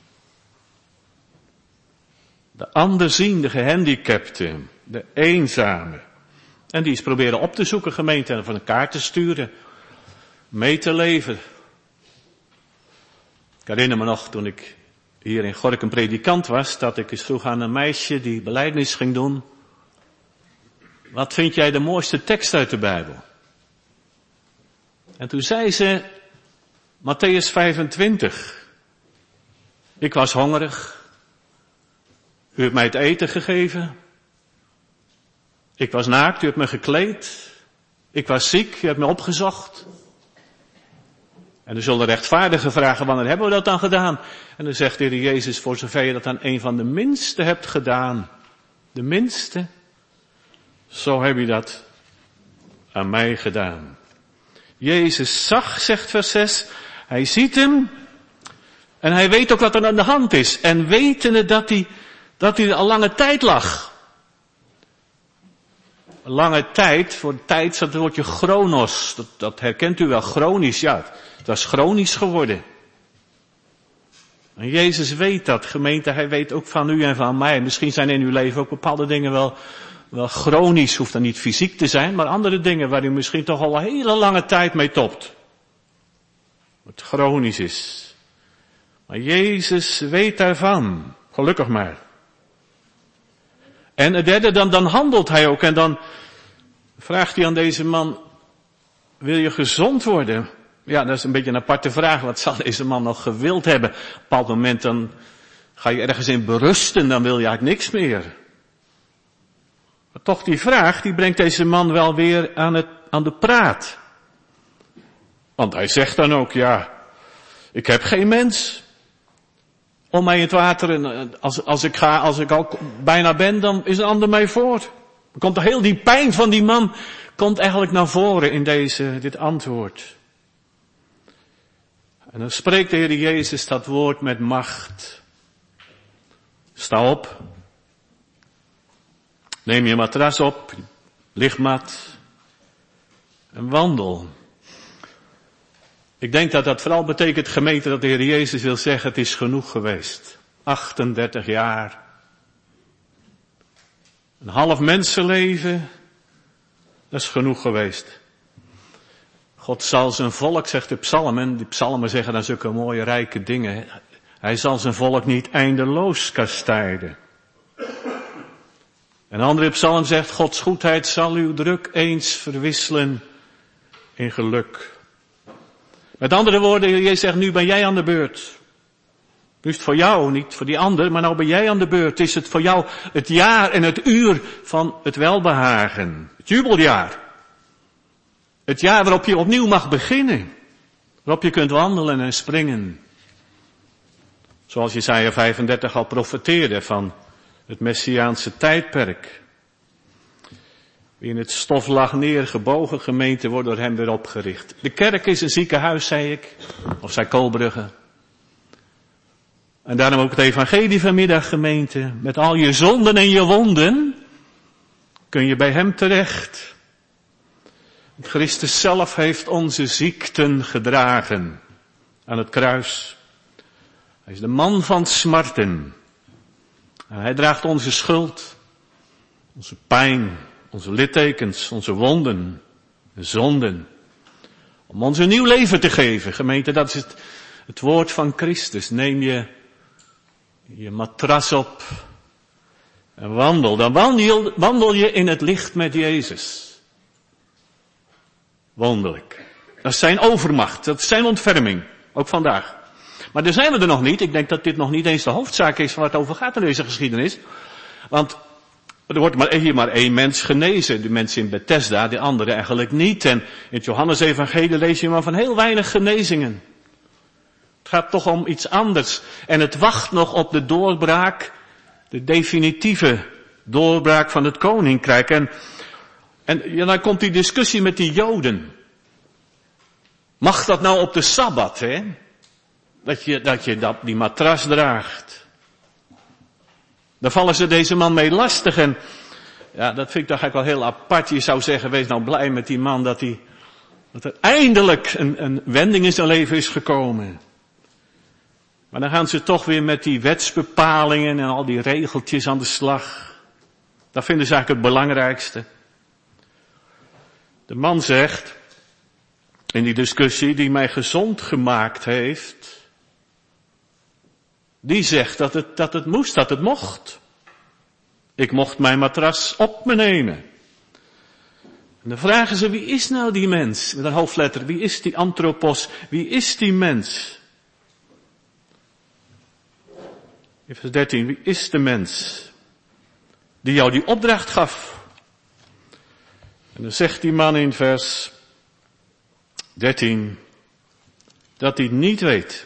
De anderziende, gehandicapte, de eenzame. En die is proberen op te zoeken, gemeente, en van een kaart te sturen. Mee te leven. Ik herinner me nog, toen ik hier in Gorinchem predikant was, dat ik eens vroeg aan een meisje die belijdenis ging doen. Wat vind jij de mooiste tekst uit de Bijbel? En toen zei ze, Mattheüs vijfentwintig. Ik was hongerig. U hebt mij het eten gegeven. Ik was naakt, u hebt me gekleed. Ik was ziek, u hebt me opgezocht. En dan zullen de rechtvaardigen vragen, wanneer hebben we dat dan gedaan? En dan zegt de Heer Jezus, voor zover je dat aan een van de minste hebt gedaan. De minste, zo heb je dat aan mij gedaan. Jezus zag, zegt vers zes, hij ziet hem en hij weet ook wat er aan de hand is. En wetende dat hij, dat hij al lange tijd lag. Lange tijd, voor tijd staat het woordje chronos. Dat, dat herkent u wel, chronisch, ja. Het was chronisch geworden. En Jezus weet dat, gemeente, hij weet ook van u en van mij. Misschien zijn in uw leven ook bepaalde dingen wel, wel chronisch, hoeft dan niet fysiek te zijn, maar andere dingen waar u misschien toch al een hele lange tijd mee topt. Wat chronisch is. Maar Jezus weet daarvan, gelukkig maar. En het derde, dan, dan handelt hij ook en dan vraagt hij aan deze man, wil je gezond worden? Ja, dat is een beetje een aparte vraag. Wat zal deze man nog gewild hebben? Op een bepaald moment dan ga je ergens in berusten, dan wil je eigenlijk niks meer. Maar toch die vraag, die brengt deze man wel weer aan, het, aan de praat. Want hij zegt dan ook, ja, ik heb geen mens om mij in het water, en als, als ik ga, als ik al bijna ben, dan is een ander mij voor. Dan komt er heel die pijn van die man, komt eigenlijk naar voren in deze, dit antwoord. En dan spreekt de Heer Jezus dat woord met macht. Sta op. Neem je matras op, je lichtmat. En wandel. Ik denk dat dat vooral betekent, gemeente, dat de Heer Jezus wil zeggen, het is genoeg geweest. achtendertig jaar. Een half mensenleven. Dat is genoeg geweest. God zal zijn volk, zegt de psalmen, die psalmen zeggen dan zulke mooie rijke dingen. Hij zal zijn volk niet eindeloos kastijden. Een andere psalm zegt, Gods goedheid zal uw druk eens verwisselen in geluk. Met andere woorden, Jezus zegt, nu ben jij aan de beurt. Nu is het voor jou, niet voor die ander, maar nou ben jij aan de beurt. Is het voor jou het jaar en het uur van het welbehagen. Het jubeljaar. Het jaar waarop je opnieuw mag beginnen. Waarop je kunt wandelen en springen. Zoals Jesaja vijfendertig al profeteerde van het Messiaanse tijdperk. Wie in het stof lag neergebogen, gemeente wordt door hem weer opgericht. De kerk is een ziekenhuis, zei ik. Of zei Koolbrugge. En daarom ook het evangelie vanmiddag, gemeente. Met al je zonden en je wonden kun je bij hem terecht. Christus zelf heeft onze ziekten gedragen aan het kruis. Hij is de man van smarten. Hij draagt onze schuld, onze pijn, onze littekens, onze wonden, de zonden. Om ons een nieuw leven te geven. Gemeente, dat is het, het woord van Christus. Neem je je matras op en wandel. Dan wandel, wandel je in het licht met Jezus. Wonderlijk. Dat is zijn overmacht, dat is zijn ontferming. Ook vandaag. Maar daar zijn we er nog niet. Ik denk dat dit nog niet eens de hoofdzaak is waar het over gaat in deze geschiedenis. Want er wordt maar, hier maar één mens genezen. De mensen in Bethesda, de anderen eigenlijk niet. En in het Johannes-evangelie lees je maar van heel weinig genezingen. Het gaat toch om iets anders. En het wacht nog op de doorbraak, de definitieve doorbraak van het koninkrijk. En, en ja, dan komt die discussie met die Joden. Mag dat nou op de Sabbat, hè? Dat je, dat je dat, die matras draagt. Daar vallen ze deze man mee lastig. En ja, dat vind ik toch eigenlijk wel heel apart. Je zou zeggen, wees nou blij met die man dat hij, dat er eindelijk een, een wending in zijn leven is gekomen. Maar dan gaan ze toch weer met die wetsbepalingen en al die regeltjes aan de slag. Dat vinden ze eigenlijk het belangrijkste. De man zegt, in die discussie, die mij gezond gemaakt heeft, die zegt dat het, dat het moest, dat het mocht. Ik mocht mijn matras op me nemen. En dan vragen ze, wie is nou die mens? Met een hoofdletter, wie is die anthropos? Wie is die mens? In vers dertien, wie is de mens die jou die opdracht gaf? En dan zegt die man in vers dertien, dat hij niet weet.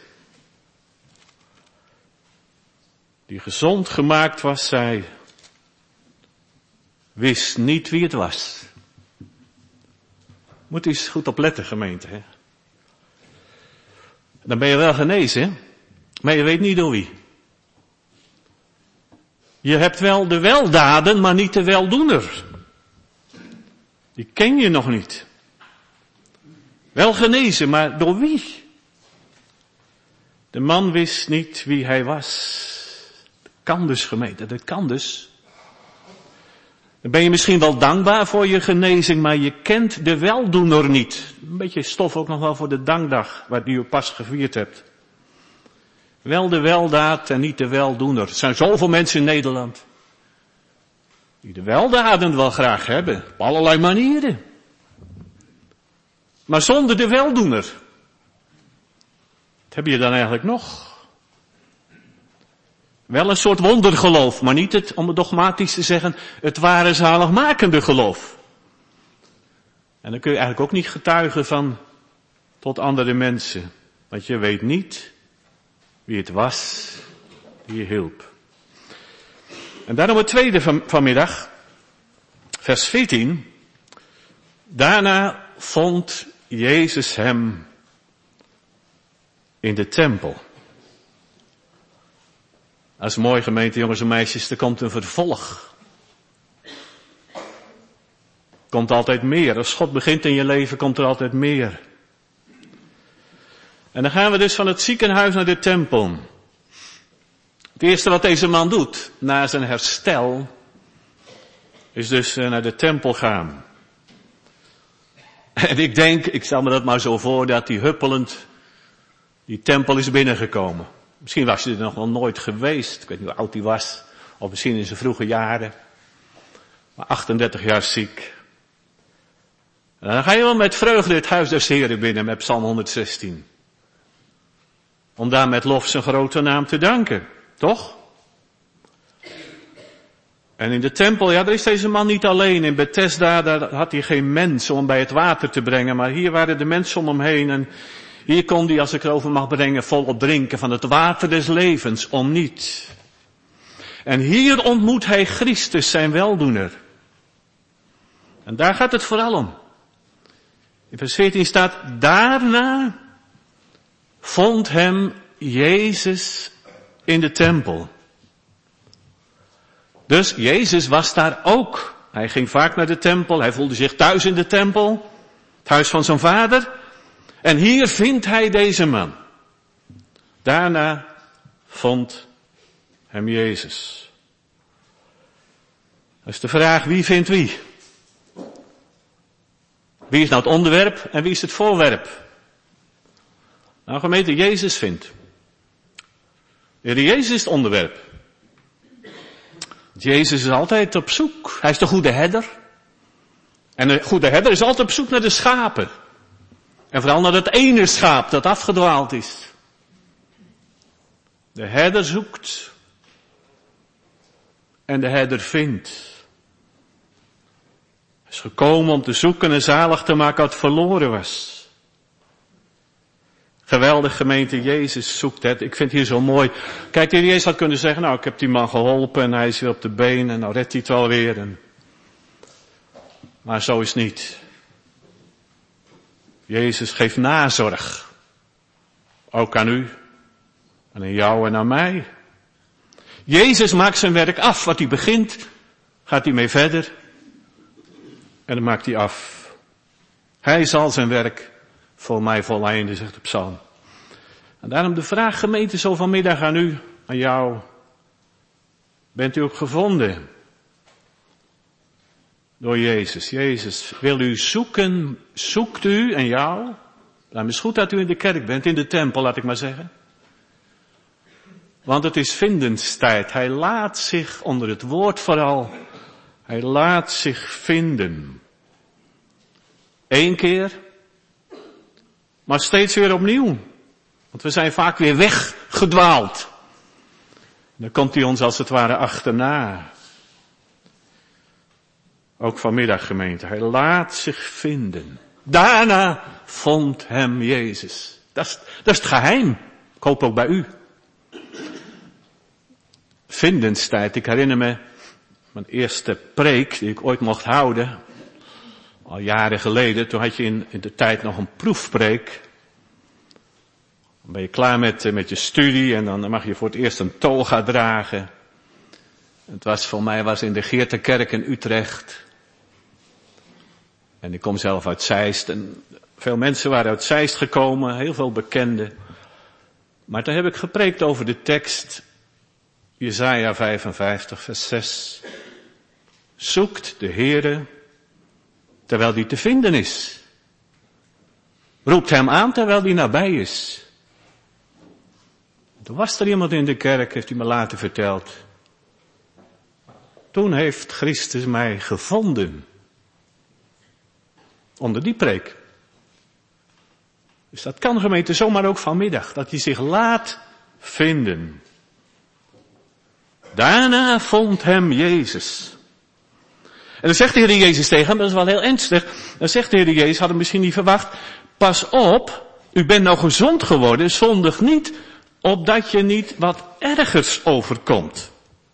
Die gezond gemaakt was, zij wist niet wie het was. Moet u eens goed opletten, gemeente. Hè? Dan ben je wel genezen, maar je weet niet door wie. Je hebt wel de weldaden, maar niet de weldoener. Die ken je nog niet. Wel genezen, maar door wie? De man wist niet wie hij was. Dat kan dus, gemeente, dat kan dus. Dan ben je misschien wel dankbaar voor je genezing, maar je kent de weldoener niet. Een beetje stof ook nog wel voor de dankdag, wat u pas gevierd hebt. Wel de weldaad en niet de weldoener. Er zijn zoveel mensen in Nederland die de weldaden wel graag hebben, op allerlei manieren. Maar zonder de weldoener. Wat heb je dan eigenlijk nog? Wel een soort wondergeloof, maar niet het, om het dogmatisch te zeggen, het ware zaligmakende geloof. En dan kun je eigenlijk ook niet getuigen van tot andere mensen. Want je weet niet wie het was die je hielp. En daarom het tweede van, vanmiddag, vers veertien. Daarna vond Jezus hem in de tempel. Dat is mooi, gemeente, jongens en meisjes, er komt een vervolg. Komt altijd meer. Als God begint in je leven, komt er altijd meer. En dan gaan we dus van het ziekenhuis naar de tempel. Het eerste wat deze man doet, na zijn herstel, is dus naar de tempel gaan. En ik denk, ik stel me dat maar zo voor, dat hij huppelend die tempel is binnengekomen. Misschien was hij er nog wel nooit geweest. Ik weet niet hoe oud hij was. Of misschien in zijn vroege jaren. Maar achtendertig jaar ziek. En dan ga je wel met vreugde het huis des Heren binnen met Psalm honderdzestien. Om daar met lof zijn grote naam te danken. Toch? En in de tempel, ja, daar is deze man niet alleen. In Bethesda, daar had hij geen mens om bij het water te brengen. Maar hier waren de mensen om hem heen. En hier kon hij, als ik erover mag brengen, volop drinken van het water des levens, om niet. En hier ontmoet hij Christus, zijn weldoener. En daar gaat het vooral om. In vers veertien staat, daarna vond hem Jezus in de tempel. Dus Jezus was daar ook. Hij ging vaak naar de tempel, hij voelde zich thuis in de tempel, het huis van zijn vader. En hier vindt hij deze man. Daarna vond hem Jezus. Dat is de vraag, wie vindt wie? Wie is nou het onderwerp en wie is het voorwerp? Nou, gemeente, Jezus vindt. De Heer Jezus is het onderwerp. Jezus is altijd op zoek. Hij is de goede herder. En de goede herder is altijd op zoek naar de schapen. En vooral naar dat ene schaap dat afgedwaald is. De herder zoekt. En de herder vindt. Is gekomen om te zoeken en zalig te maken wat verloren was. Geweldig gemeente, Jezus zoekt het. Ik vind het hier zo mooi. Kijk, de Heer Jezus had kunnen zeggen, nou ik heb die man geholpen en hij is weer op de been en nou redt hij het wel weer. En... Maar zo is het niet. Jezus geeft nazorg. Ook aan u. En aan jou en aan mij. Jezus maakt zijn werk af. Wat hij begint, gaat hij mee verder. En dan maakt hij af. Hij zal zijn werk voor mij voleinden, zegt de psalm. En daarom de vraag, gemeente, zo vanmiddag aan u, aan jou. Bent u ook gevonden? Door Jezus. Jezus wil u zoeken, zoekt u en jou. Daarom is het goed dat u in de kerk bent, in de tempel, laat ik maar zeggen. Want het is vindenstijd. Hij laat zich onder het woord vooral, hij laat zich vinden. Eén keer, maar steeds weer opnieuw. Want we zijn vaak weer weggedwaald. Dan komt hij ons als het ware achterna. Ook vanmiddag, gemeente. Hij laat zich vinden. Daarna vond hem Jezus. Dat is, dat is het geheim. Ik hoop ook bij u. Vindenstijd. Ik herinner me mijn eerste preek die ik ooit mocht houden. Al jaren geleden. Toen had je in, in de tijd nog een proefpreek. Dan ben je klaar met, met je studie en dan mag je voor het eerst een toga dragen. Het was voor mij was in de Geertekerk in Utrecht. En ik kom zelf uit Zeist. En veel mensen waren uit Zeist gekomen, heel veel bekenden. Maar toen heb ik gepreekt over de tekst. Jesaja vijfenvijftig vers zes. Zoekt de Heere terwijl die te vinden is. Roept hem aan terwijl die nabij is. Toen was er iemand in de kerk, heeft hij me later verteld. Toen heeft Christus mij gevonden. Onder die preek. Dus dat kan, gemeente, zomaar ook vanmiddag. Dat hij zich laat vinden. Daarna vond hem Jezus. En dan zegt de Heer Jezus tegen hem, dat is wel heel ernstig. Dan zegt de Heer Jezus, had hem misschien niet verwacht. Pas op, u bent nou gezond geworden, zondig niet, opdat je niet wat ergers overkomt.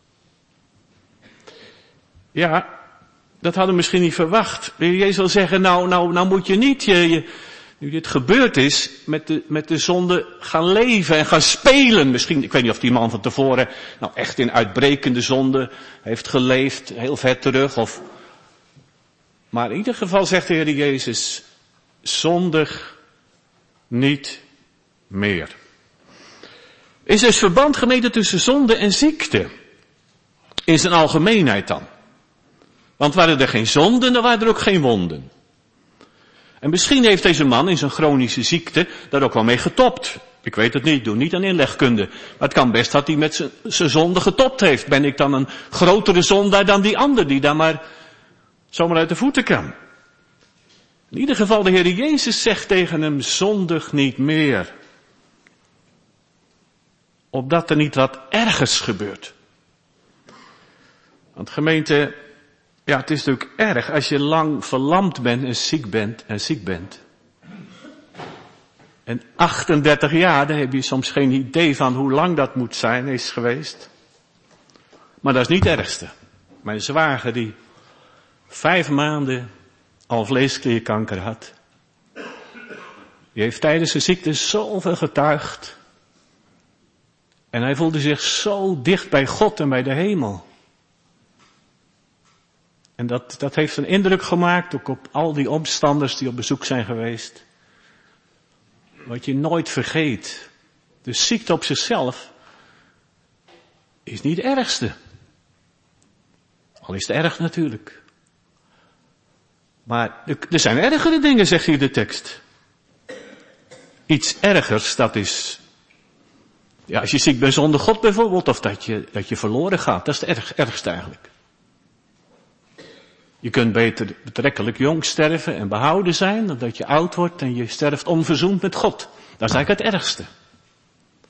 Ja, dat hadden we misschien niet verwacht. De Heer Jezus wil zeggen, nou, nou, nou moet je niet, je, je, nu dit gebeurd is, met de, met de zonde gaan leven en gaan spelen. Misschien, ik weet niet of die man van tevoren nou echt in uitbrekende zonde heeft geleefd, heel ver terug. Of... Maar in ieder geval zegt de Heer Jezus, zondig niet meer. Is dus verband gemeten tussen zonde en ziekte? In zijn algemeenheid dan. Want waren er geen zonden, dan waren er ook geen wonden. En misschien heeft deze man in zijn chronische ziekte daar ook wel mee getopt. Ik weet het niet, ik doe niet aan inlegkunde. Maar het kan best dat hij met zijn, zijn zonde getopt heeft. Ben ik dan een grotere zondaar dan die ander die daar maar zomaar uit de voeten kan? In ieder geval, de Heer Jezus zegt tegen hem, zondig niet meer. Opdat er niet wat ergers gebeurt. Want gemeente, ja, het is natuurlijk erg als je lang verlamd bent en ziek bent en ziek bent. En achtendertig jaar, daar heb je soms geen idee van hoe lang dat moet zijn, is geweest. Maar dat is niet het ergste. Mijn zwager die vijf maanden al vleesklierkanker had. Die heeft tijdens zijn ziekte zoveel getuigd. En hij voelde zich zo dicht bij God en bij de hemel. En dat, dat heeft een indruk gemaakt, ook op al die omstanders die op bezoek zijn geweest. Wat je nooit vergeet. De ziekte op zichzelf is niet het ergste. Al is het erg natuurlijk. Maar er zijn ergere dingen, zegt hier de tekst. Iets ergers, dat is, ja, als je ziek bent zonder God bijvoorbeeld, of dat je, dat je verloren gaat, dat is het erg, ergste eigenlijk. Je kunt beter betrekkelijk jong sterven en behouden zijn, dan dat je oud wordt en je sterft onverzoend met God. Dat is eigenlijk het ergste.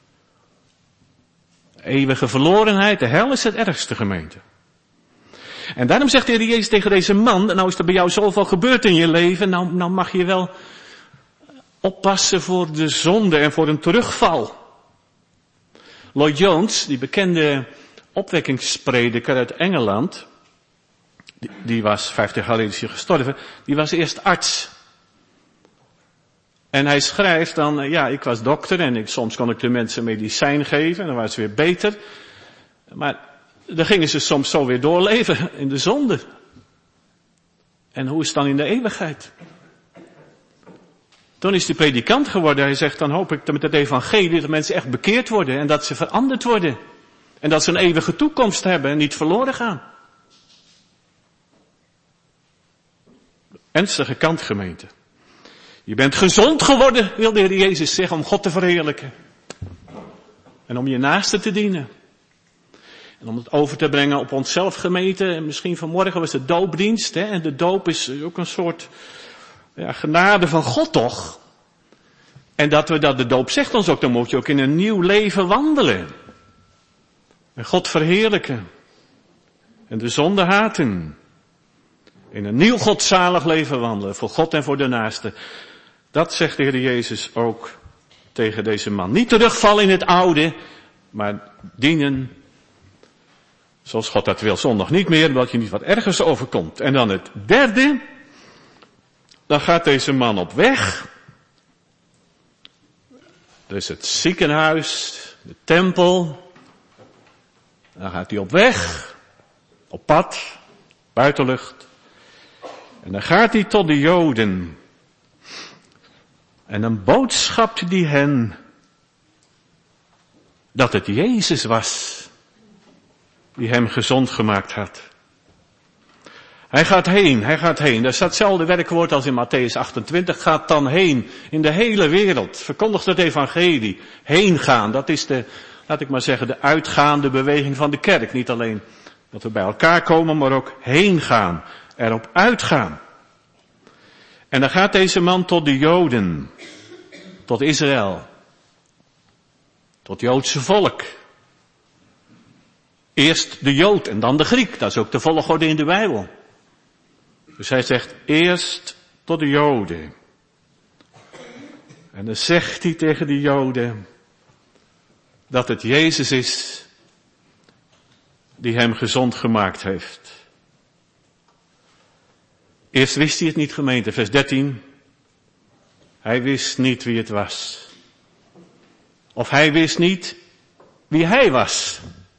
Eeuwige verlorenheid, de hel is het ergste, gemeente. En daarom zegt de Heer Jezus tegen deze man, nou is er bij jou zoveel gebeurd in je leven, nou, nou mag je wel oppassen voor de zonde en voor een terugval. Lloyd Jones, die bekende opwekkingsprediker uit Engeland, die, die was vijftig jaar geleden gestorven, die was eerst arts. En hij schrijft dan, ja, ik was dokter en ik, soms kon ik de mensen medicijn geven en dan waren ze weer beter. Maar dan gingen ze soms zo weer doorleven in de zonde. En hoe is het dan in de eeuwigheid? Toen is hij predikant geworden. Hij zegt, dan hoop ik dat met het evangelie dat mensen echt bekeerd worden en dat ze veranderd worden. En dat ze een eeuwige toekomst hebben en niet verloren gaan. Ernstige kant, gemeente. Je bent gezond geworden, wil de Heer Jezus zeggen, om God te verheerlijken. En om je naaste te dienen. En om het over te brengen op onszelf, gemeente. En misschien vanmorgen was de doopdienst. Hè? En de doop is ook een soort ja, genade van God, toch? En dat we dat de doop zegt ons ook, dan moet je ook in een nieuw leven wandelen. En God verheerlijken. En de zonde haten. In een nieuw godzalig leven wandelen. Voor God en voor de naaste. Dat zegt de Heer Jezus ook tegen deze man. Niet terugvallen in het oude, maar dienen zoals God dat wil. Zondag niet meer, omdat je niet wat ergens overkomt. En dan het derde. Dan gaat deze man op weg. Dus het ziekenhuis, de tempel. Dan gaat hij op weg. Op pad. Buitenlucht. En dan gaat hij tot de Joden. En dan boodschapt hij hen dat het Jezus was die hem gezond gemaakt had. Hij gaat heen, hij gaat heen. Dat is hetzelfde werkwoord als in Matthäus achtentwintig. Gaat dan heen in de hele wereld. Verkondigt het evangelie. Heen gaan, dat is de, laat ik maar zeggen, de uitgaande beweging van de kerk. Niet alleen dat we bij elkaar komen, maar ook heen gaan. Erop uitgaan. En dan gaat deze man tot de Joden. Tot Israël. Tot het Joodse volk. Eerst de Jood en dan de Griek. Dat is ook de volgorde in de Bijbel. Dus hij zegt eerst tot de Joden. En dan zegt hij tegen de Joden dat het Jezus is die hem gezond gemaakt heeft. Eerst wist hij het niet, gemeente. Vers dertien. Hij wist niet wie het was. Of hij wist niet wie hij was.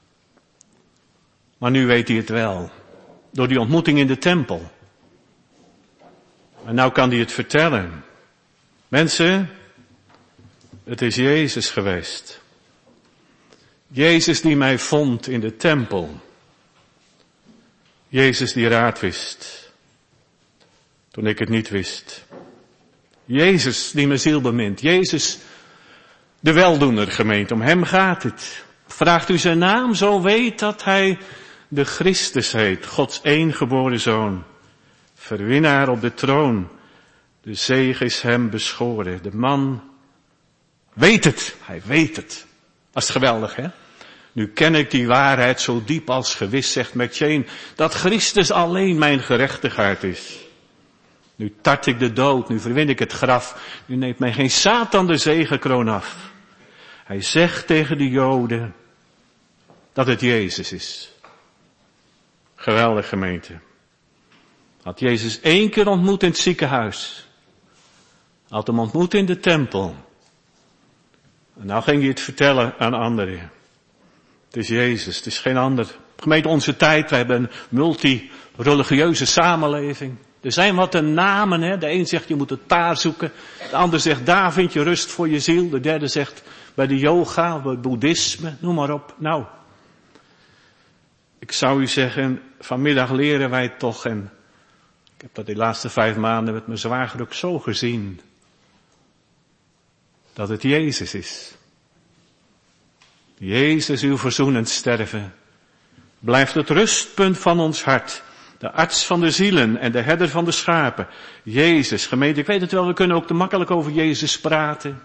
Maar nu weet hij het wel. Door die ontmoeting in de tempel. En nou kan hij het vertellen. Mensen, het is Jezus geweest. Jezus die mij vond in de tempel. Jezus die raad wist. Toen ik het niet wist. Jezus die mijn ziel bemint. Jezus de weldoener, gemeente. Om hem gaat het. Vraagt u zijn naam, zo weet dat hij de Christus heet. Gods eengeboren Zoon. Verwinnaar op de troon. De zege is hem beschoren. De man weet het. Hij weet het. Dat is geweldig, hè? Nu ken ik die waarheid zo diep als gewis, zegt McChain, dat Christus alleen mijn gerechtigheid is. Nu tart ik de dood, nu verwin ik het graf, nu neemt mij geen Satan de zegekroon af. Hij zegt tegen de Joden dat het Jezus is. Geweldig, gemeente. Had Jezus één keer ontmoet in het ziekenhuis. Had hem ontmoet in de tempel. En nou ging hij het vertellen aan anderen. Het is Jezus, het is geen ander. Gemeente, onze tijd, we hebben een multireligieuze samenleving. Er zijn wat de namen, hè. De een zegt je moet het daar zoeken. De ander zegt daar vind je rust voor je ziel. De derde zegt bij de yoga, bij het boeddhisme, noem maar op. Nou, ik zou u zeggen, vanmiddag leren wij toch, en ik heb dat de laatste vijf maanden met mijn zwager ook zo gezien, dat het Jezus is. Jezus, uw verzoenend sterven, blijft het rustpunt van ons hart. De arts van de zielen en de herder van de schapen. Jezus, gemeente, ik weet het wel, we kunnen ook te makkelijk over Jezus praten.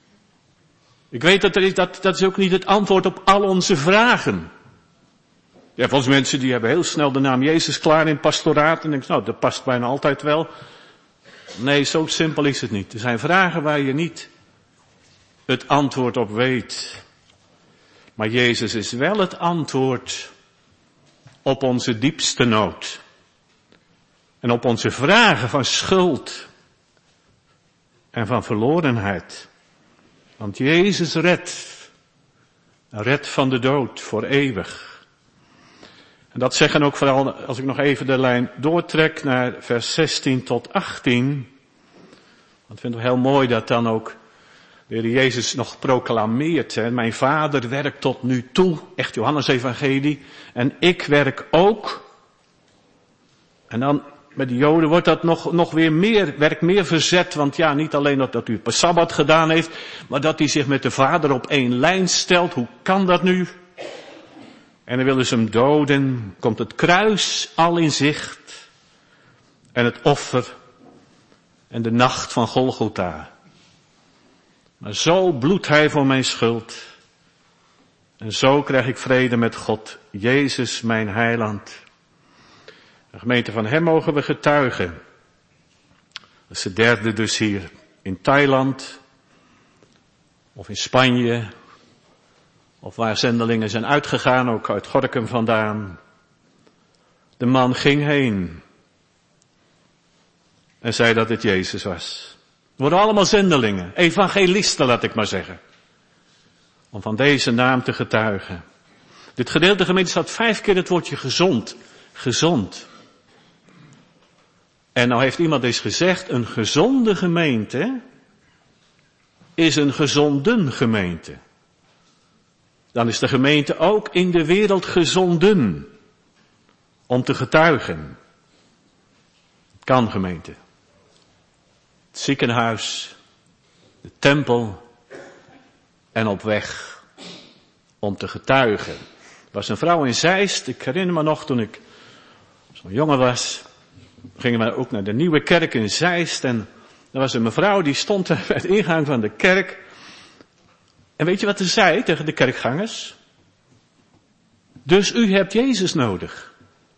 Ik weet dat er is, dat, dat is ook niet het antwoord op al onze vragen. Ja, volgens mensen die hebben heel snel de naam Jezus klaar in het pastoraat en denken, nou, dat past bijna altijd wel. Nee, zo simpel is het niet. Er zijn vragen waar je niet het antwoord op weet. Maar Jezus is wel het antwoord op onze diepste nood. En op onze vragen van schuld en van verlorenheid. Want Jezus redt. Redt van de dood voor eeuwig. En dat zeggen ook vooral, als ik nog even de lijn doortrek naar vers zestien tot achttien. Want ik vind het heel mooi dat dan ook de Heer Jezus nog proclameert. Hè, mijn Vader werkt tot nu toe, echt Johannes Evangelie. En ik werk ook. En dan met de Joden wordt dat nog, nog weer meer, werk meer verzet. Want ja, niet alleen dat, dat u het per Sabbat gedaan heeft, maar dat hij zich met de Vader op één lijn stelt. Hoe kan dat nu? En dan willen ze hem doden. Komt het kruis al in zicht. En het offer. En de nacht van Golgotha. Maar zo bloedt hij voor mijn schuld. En zo krijg ik vrede met God. Jezus mijn heiland. De gemeente van hem mogen we getuigen. Dat is de derde dus hier. In Thailand. Of in Spanje. Of waar zendelingen zijn uitgegaan, ook uit Gorinchem vandaan. De man ging heen. En zei dat het Jezus was. We worden allemaal zendelingen. Evangelisten, laat ik maar zeggen. Om van deze naam te getuigen. Dit gedeelte gemeente staat vijf keer het woordje gezond. Gezond. En nou heeft iemand eens gezegd, een gezonde gemeente is een gezonden gemeente. Dan is de gemeente ook in de wereld gezonden. Om te getuigen. Het kan, gemeente. Het ziekenhuis. De tempel. En op weg. Om te getuigen. Er was een vrouw in Zeist. Ik herinner me nog toen ik zo'n jongen was. Gingen we ook naar de nieuwe kerk in Zeist. En er was een mevrouw die stond bij de ingang van de kerk. En weet je wat ze zei tegen de kerkgangers? Dus u hebt Jezus nodig.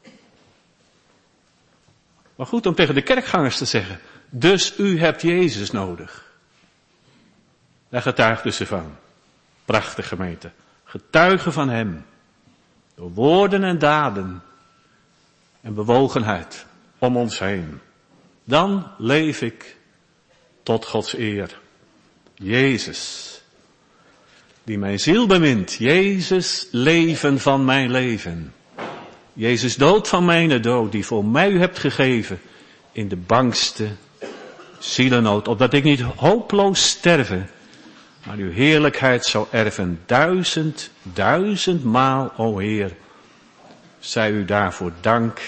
Maar goed om tegen de kerkgangers te zeggen. Dus u hebt Jezus nodig. Daar getuigden ze van. Prachtig gemeente. Getuigen van hem. Door woorden en daden. En bewogenheid om ons heen. Dan leef ik tot Gods eer. Jezus. Die mijn ziel bemint. Jezus, leven van mijn leven. Jezus, dood van mijn dood, die voor mij u hebt gegeven. In de bangste zielenood. Opdat ik niet hopeloos sterven. Maar uw heerlijkheid zou erven. Duizend, duizend maal, o Heer. Zij u daarvoor dank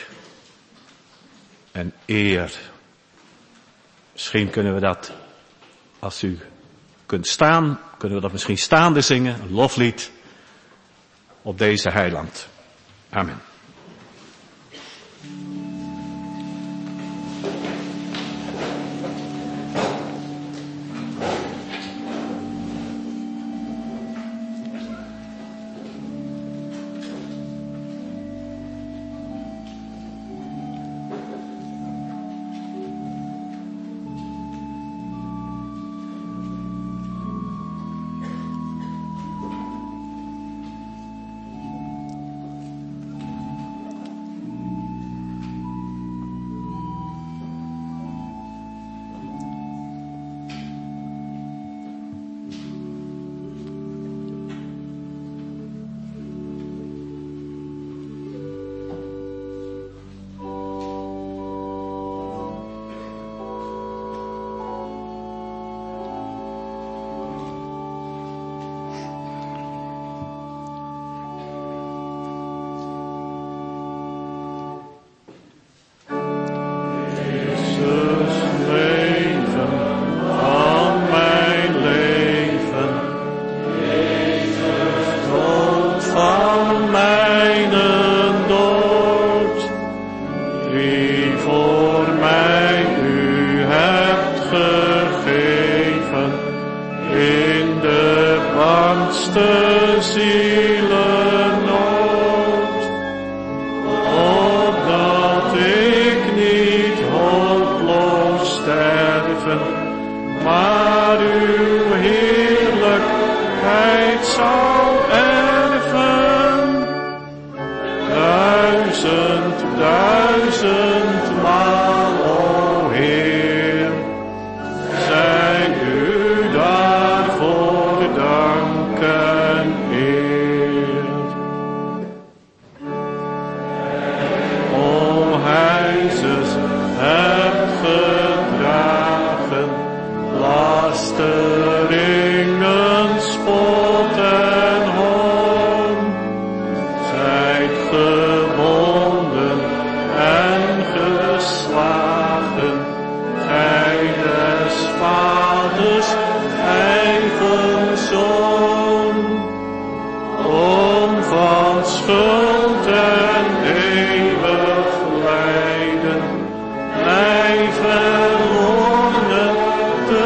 en eer. Misschien kunnen we dat, als u kunt staan, kunnen we dat misschien staande zingen, een loflied op deze heiland. Amen. diepste zielenood, maar uw heerlijkheid zal erven. Duizend, duizend maal, o Heer, zij u daarvoor danken eer. O Heizes, hebt gedragen, lasteringen, spot en hoon. Zijt gebonden en geslagen, gij des vaders eigen zoon. Om van schuld en eeuwig lijden mij verloren te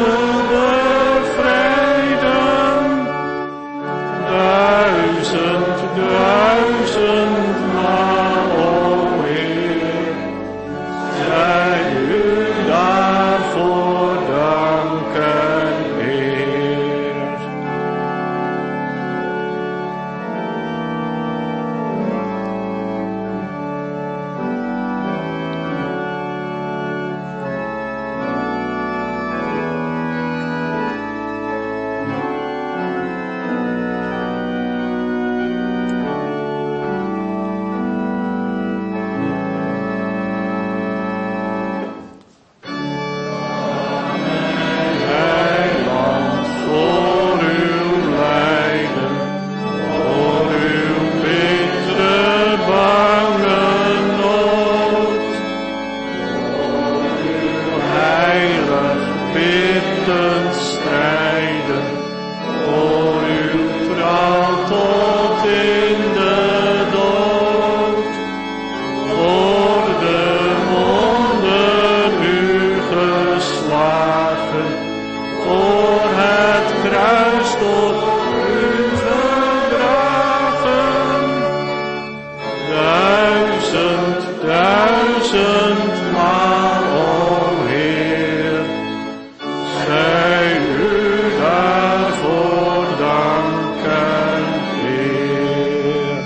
bevrijden. Duizend, duizend maal, o Heer, zij u daarvoor danken eer. Heiland, voor uw lijden, voor uw bittere bange nood, voor uw heilig bidden strijden, voor uw trouw tot in de dood, voor de wonden u geslagen, voor het kruis door u gedragen. Duizend, duizend maal, o Heer, zij u daarvoor danken eer.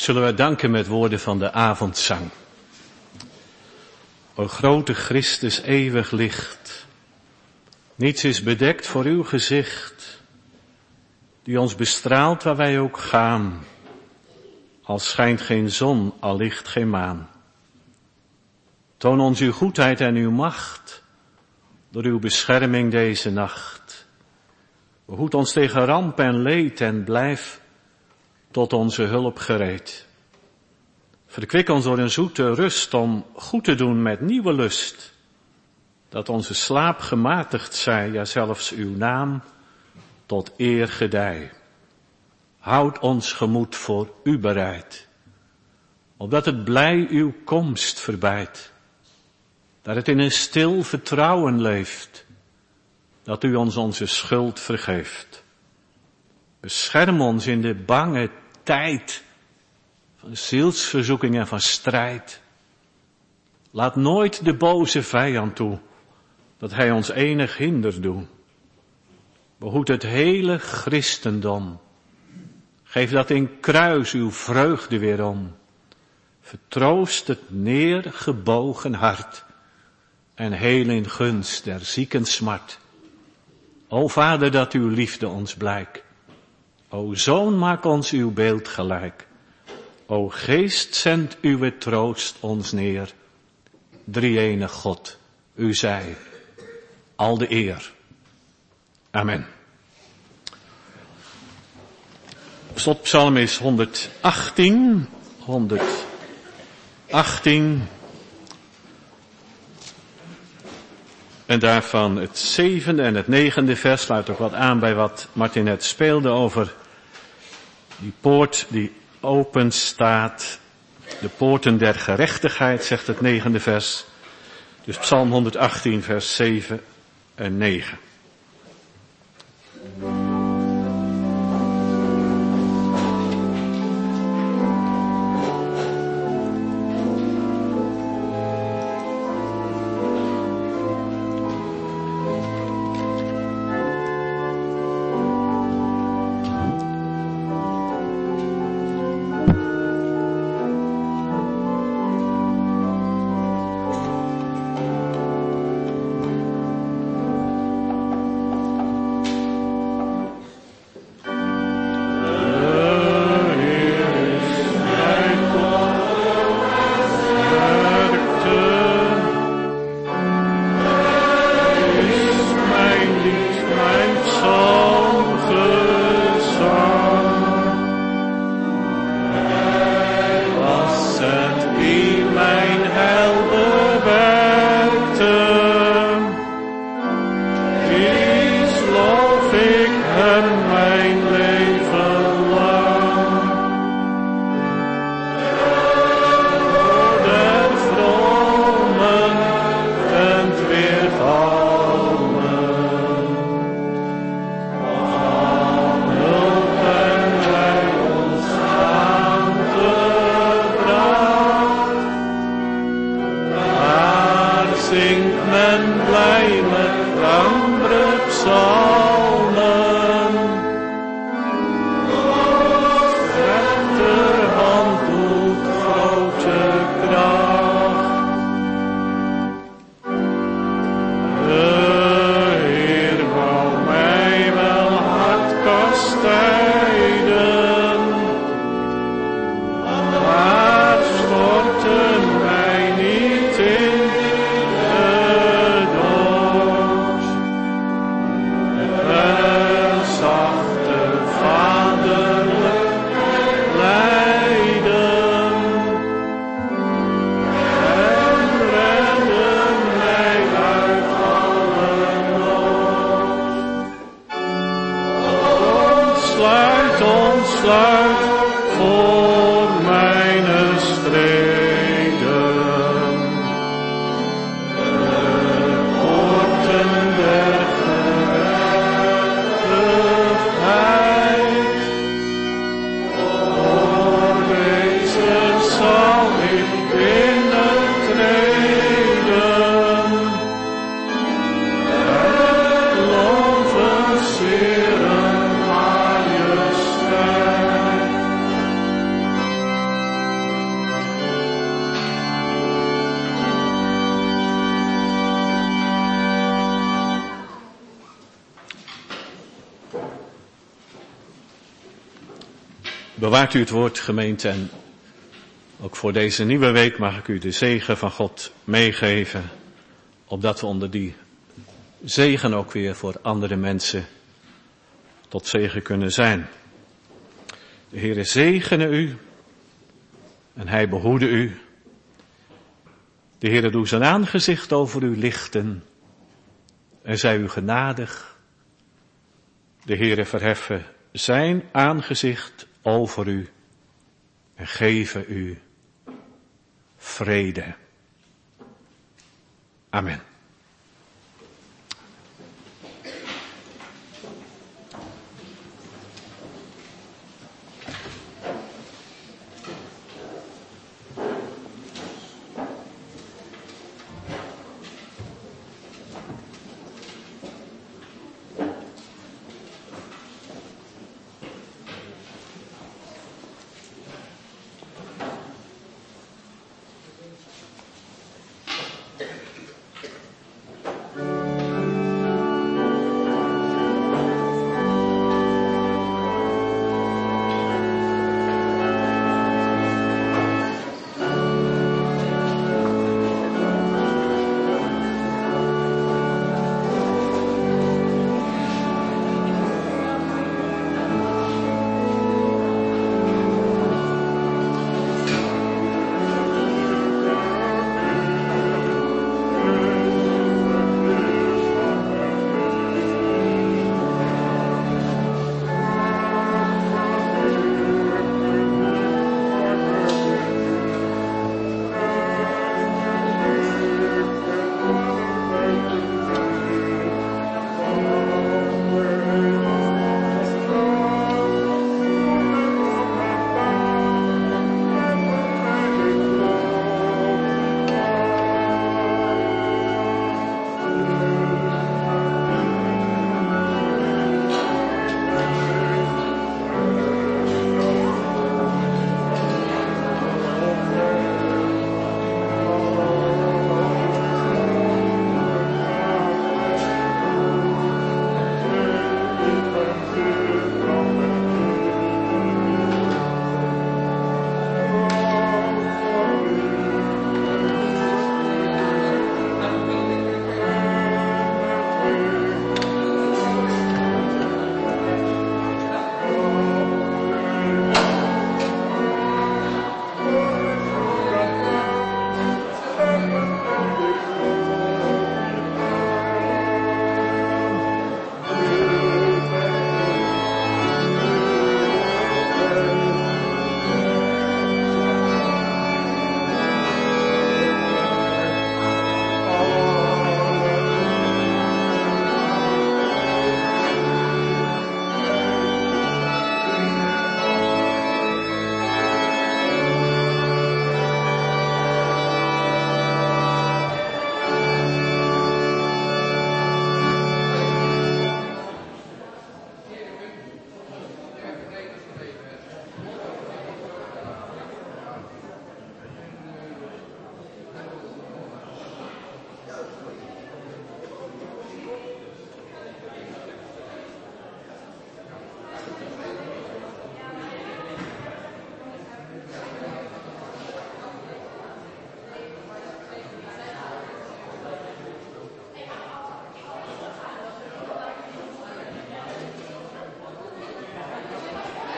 zullen we danken met woorden van de avondzang. O grote Christus, eeuwig licht, niets is bedekt voor uw gezicht, die ons bestraalt waar wij ook gaan, al schijnt geen zon, al ligt geen maan. Toon ons uw goedheid en uw macht, door uw bescherming deze nacht. Behoed ons tegen ramp en leed en blijf tot onze hulp gereed. Verkwik ons door een zoete rust om goed te doen met nieuwe lust. Dat onze slaap gematigd zij, ja zelfs uw naam tot eer gedij. Houd ons gemoed voor u bereid, opdat het blij uw komst verbijt. Dat het in een stil vertrouwen leeft, dat u ons onze schuld vergeeft. Bescherm ons in de bange tijd van zielsverzoeking en van strijd. Laat nooit de boze vijand toe, dat hij ons enig hinder doet. Behoed het hele Christendom. Geef dat in kruis uw vreugde weerom. Vertroost het neergebogen hart en heel in gunst der zieken smart. O Vader, dat uw liefde ons blijk. O Zoon, maak ons uw beeld gelijk. O Geest, zend uw troost ons neer. Drie-enig God, u zij al de eer. Amen. Slotpsalm is honderdachttien. honderdachttien. En daarvan het zevende en het negende vers sluit ook wat aan bij wat Martin net speelde over die poort die open staat. De poorten der gerechtigheid, zegt het negende vers. Dus Psalm honderdachttien, vers zeven en negen. Bewaart u het woord, gemeente, en ook voor deze nieuwe week mag ik u de zegen van God meegeven, opdat we onder die zegen ook weer voor andere mensen tot zegen kunnen zijn. De Heere zegene u en hij behoede u. De Heere doe zijn aangezicht over u lichten en zij u genadig. De Heere verheffen zijn aangezicht over u en geven u vrede. Amen.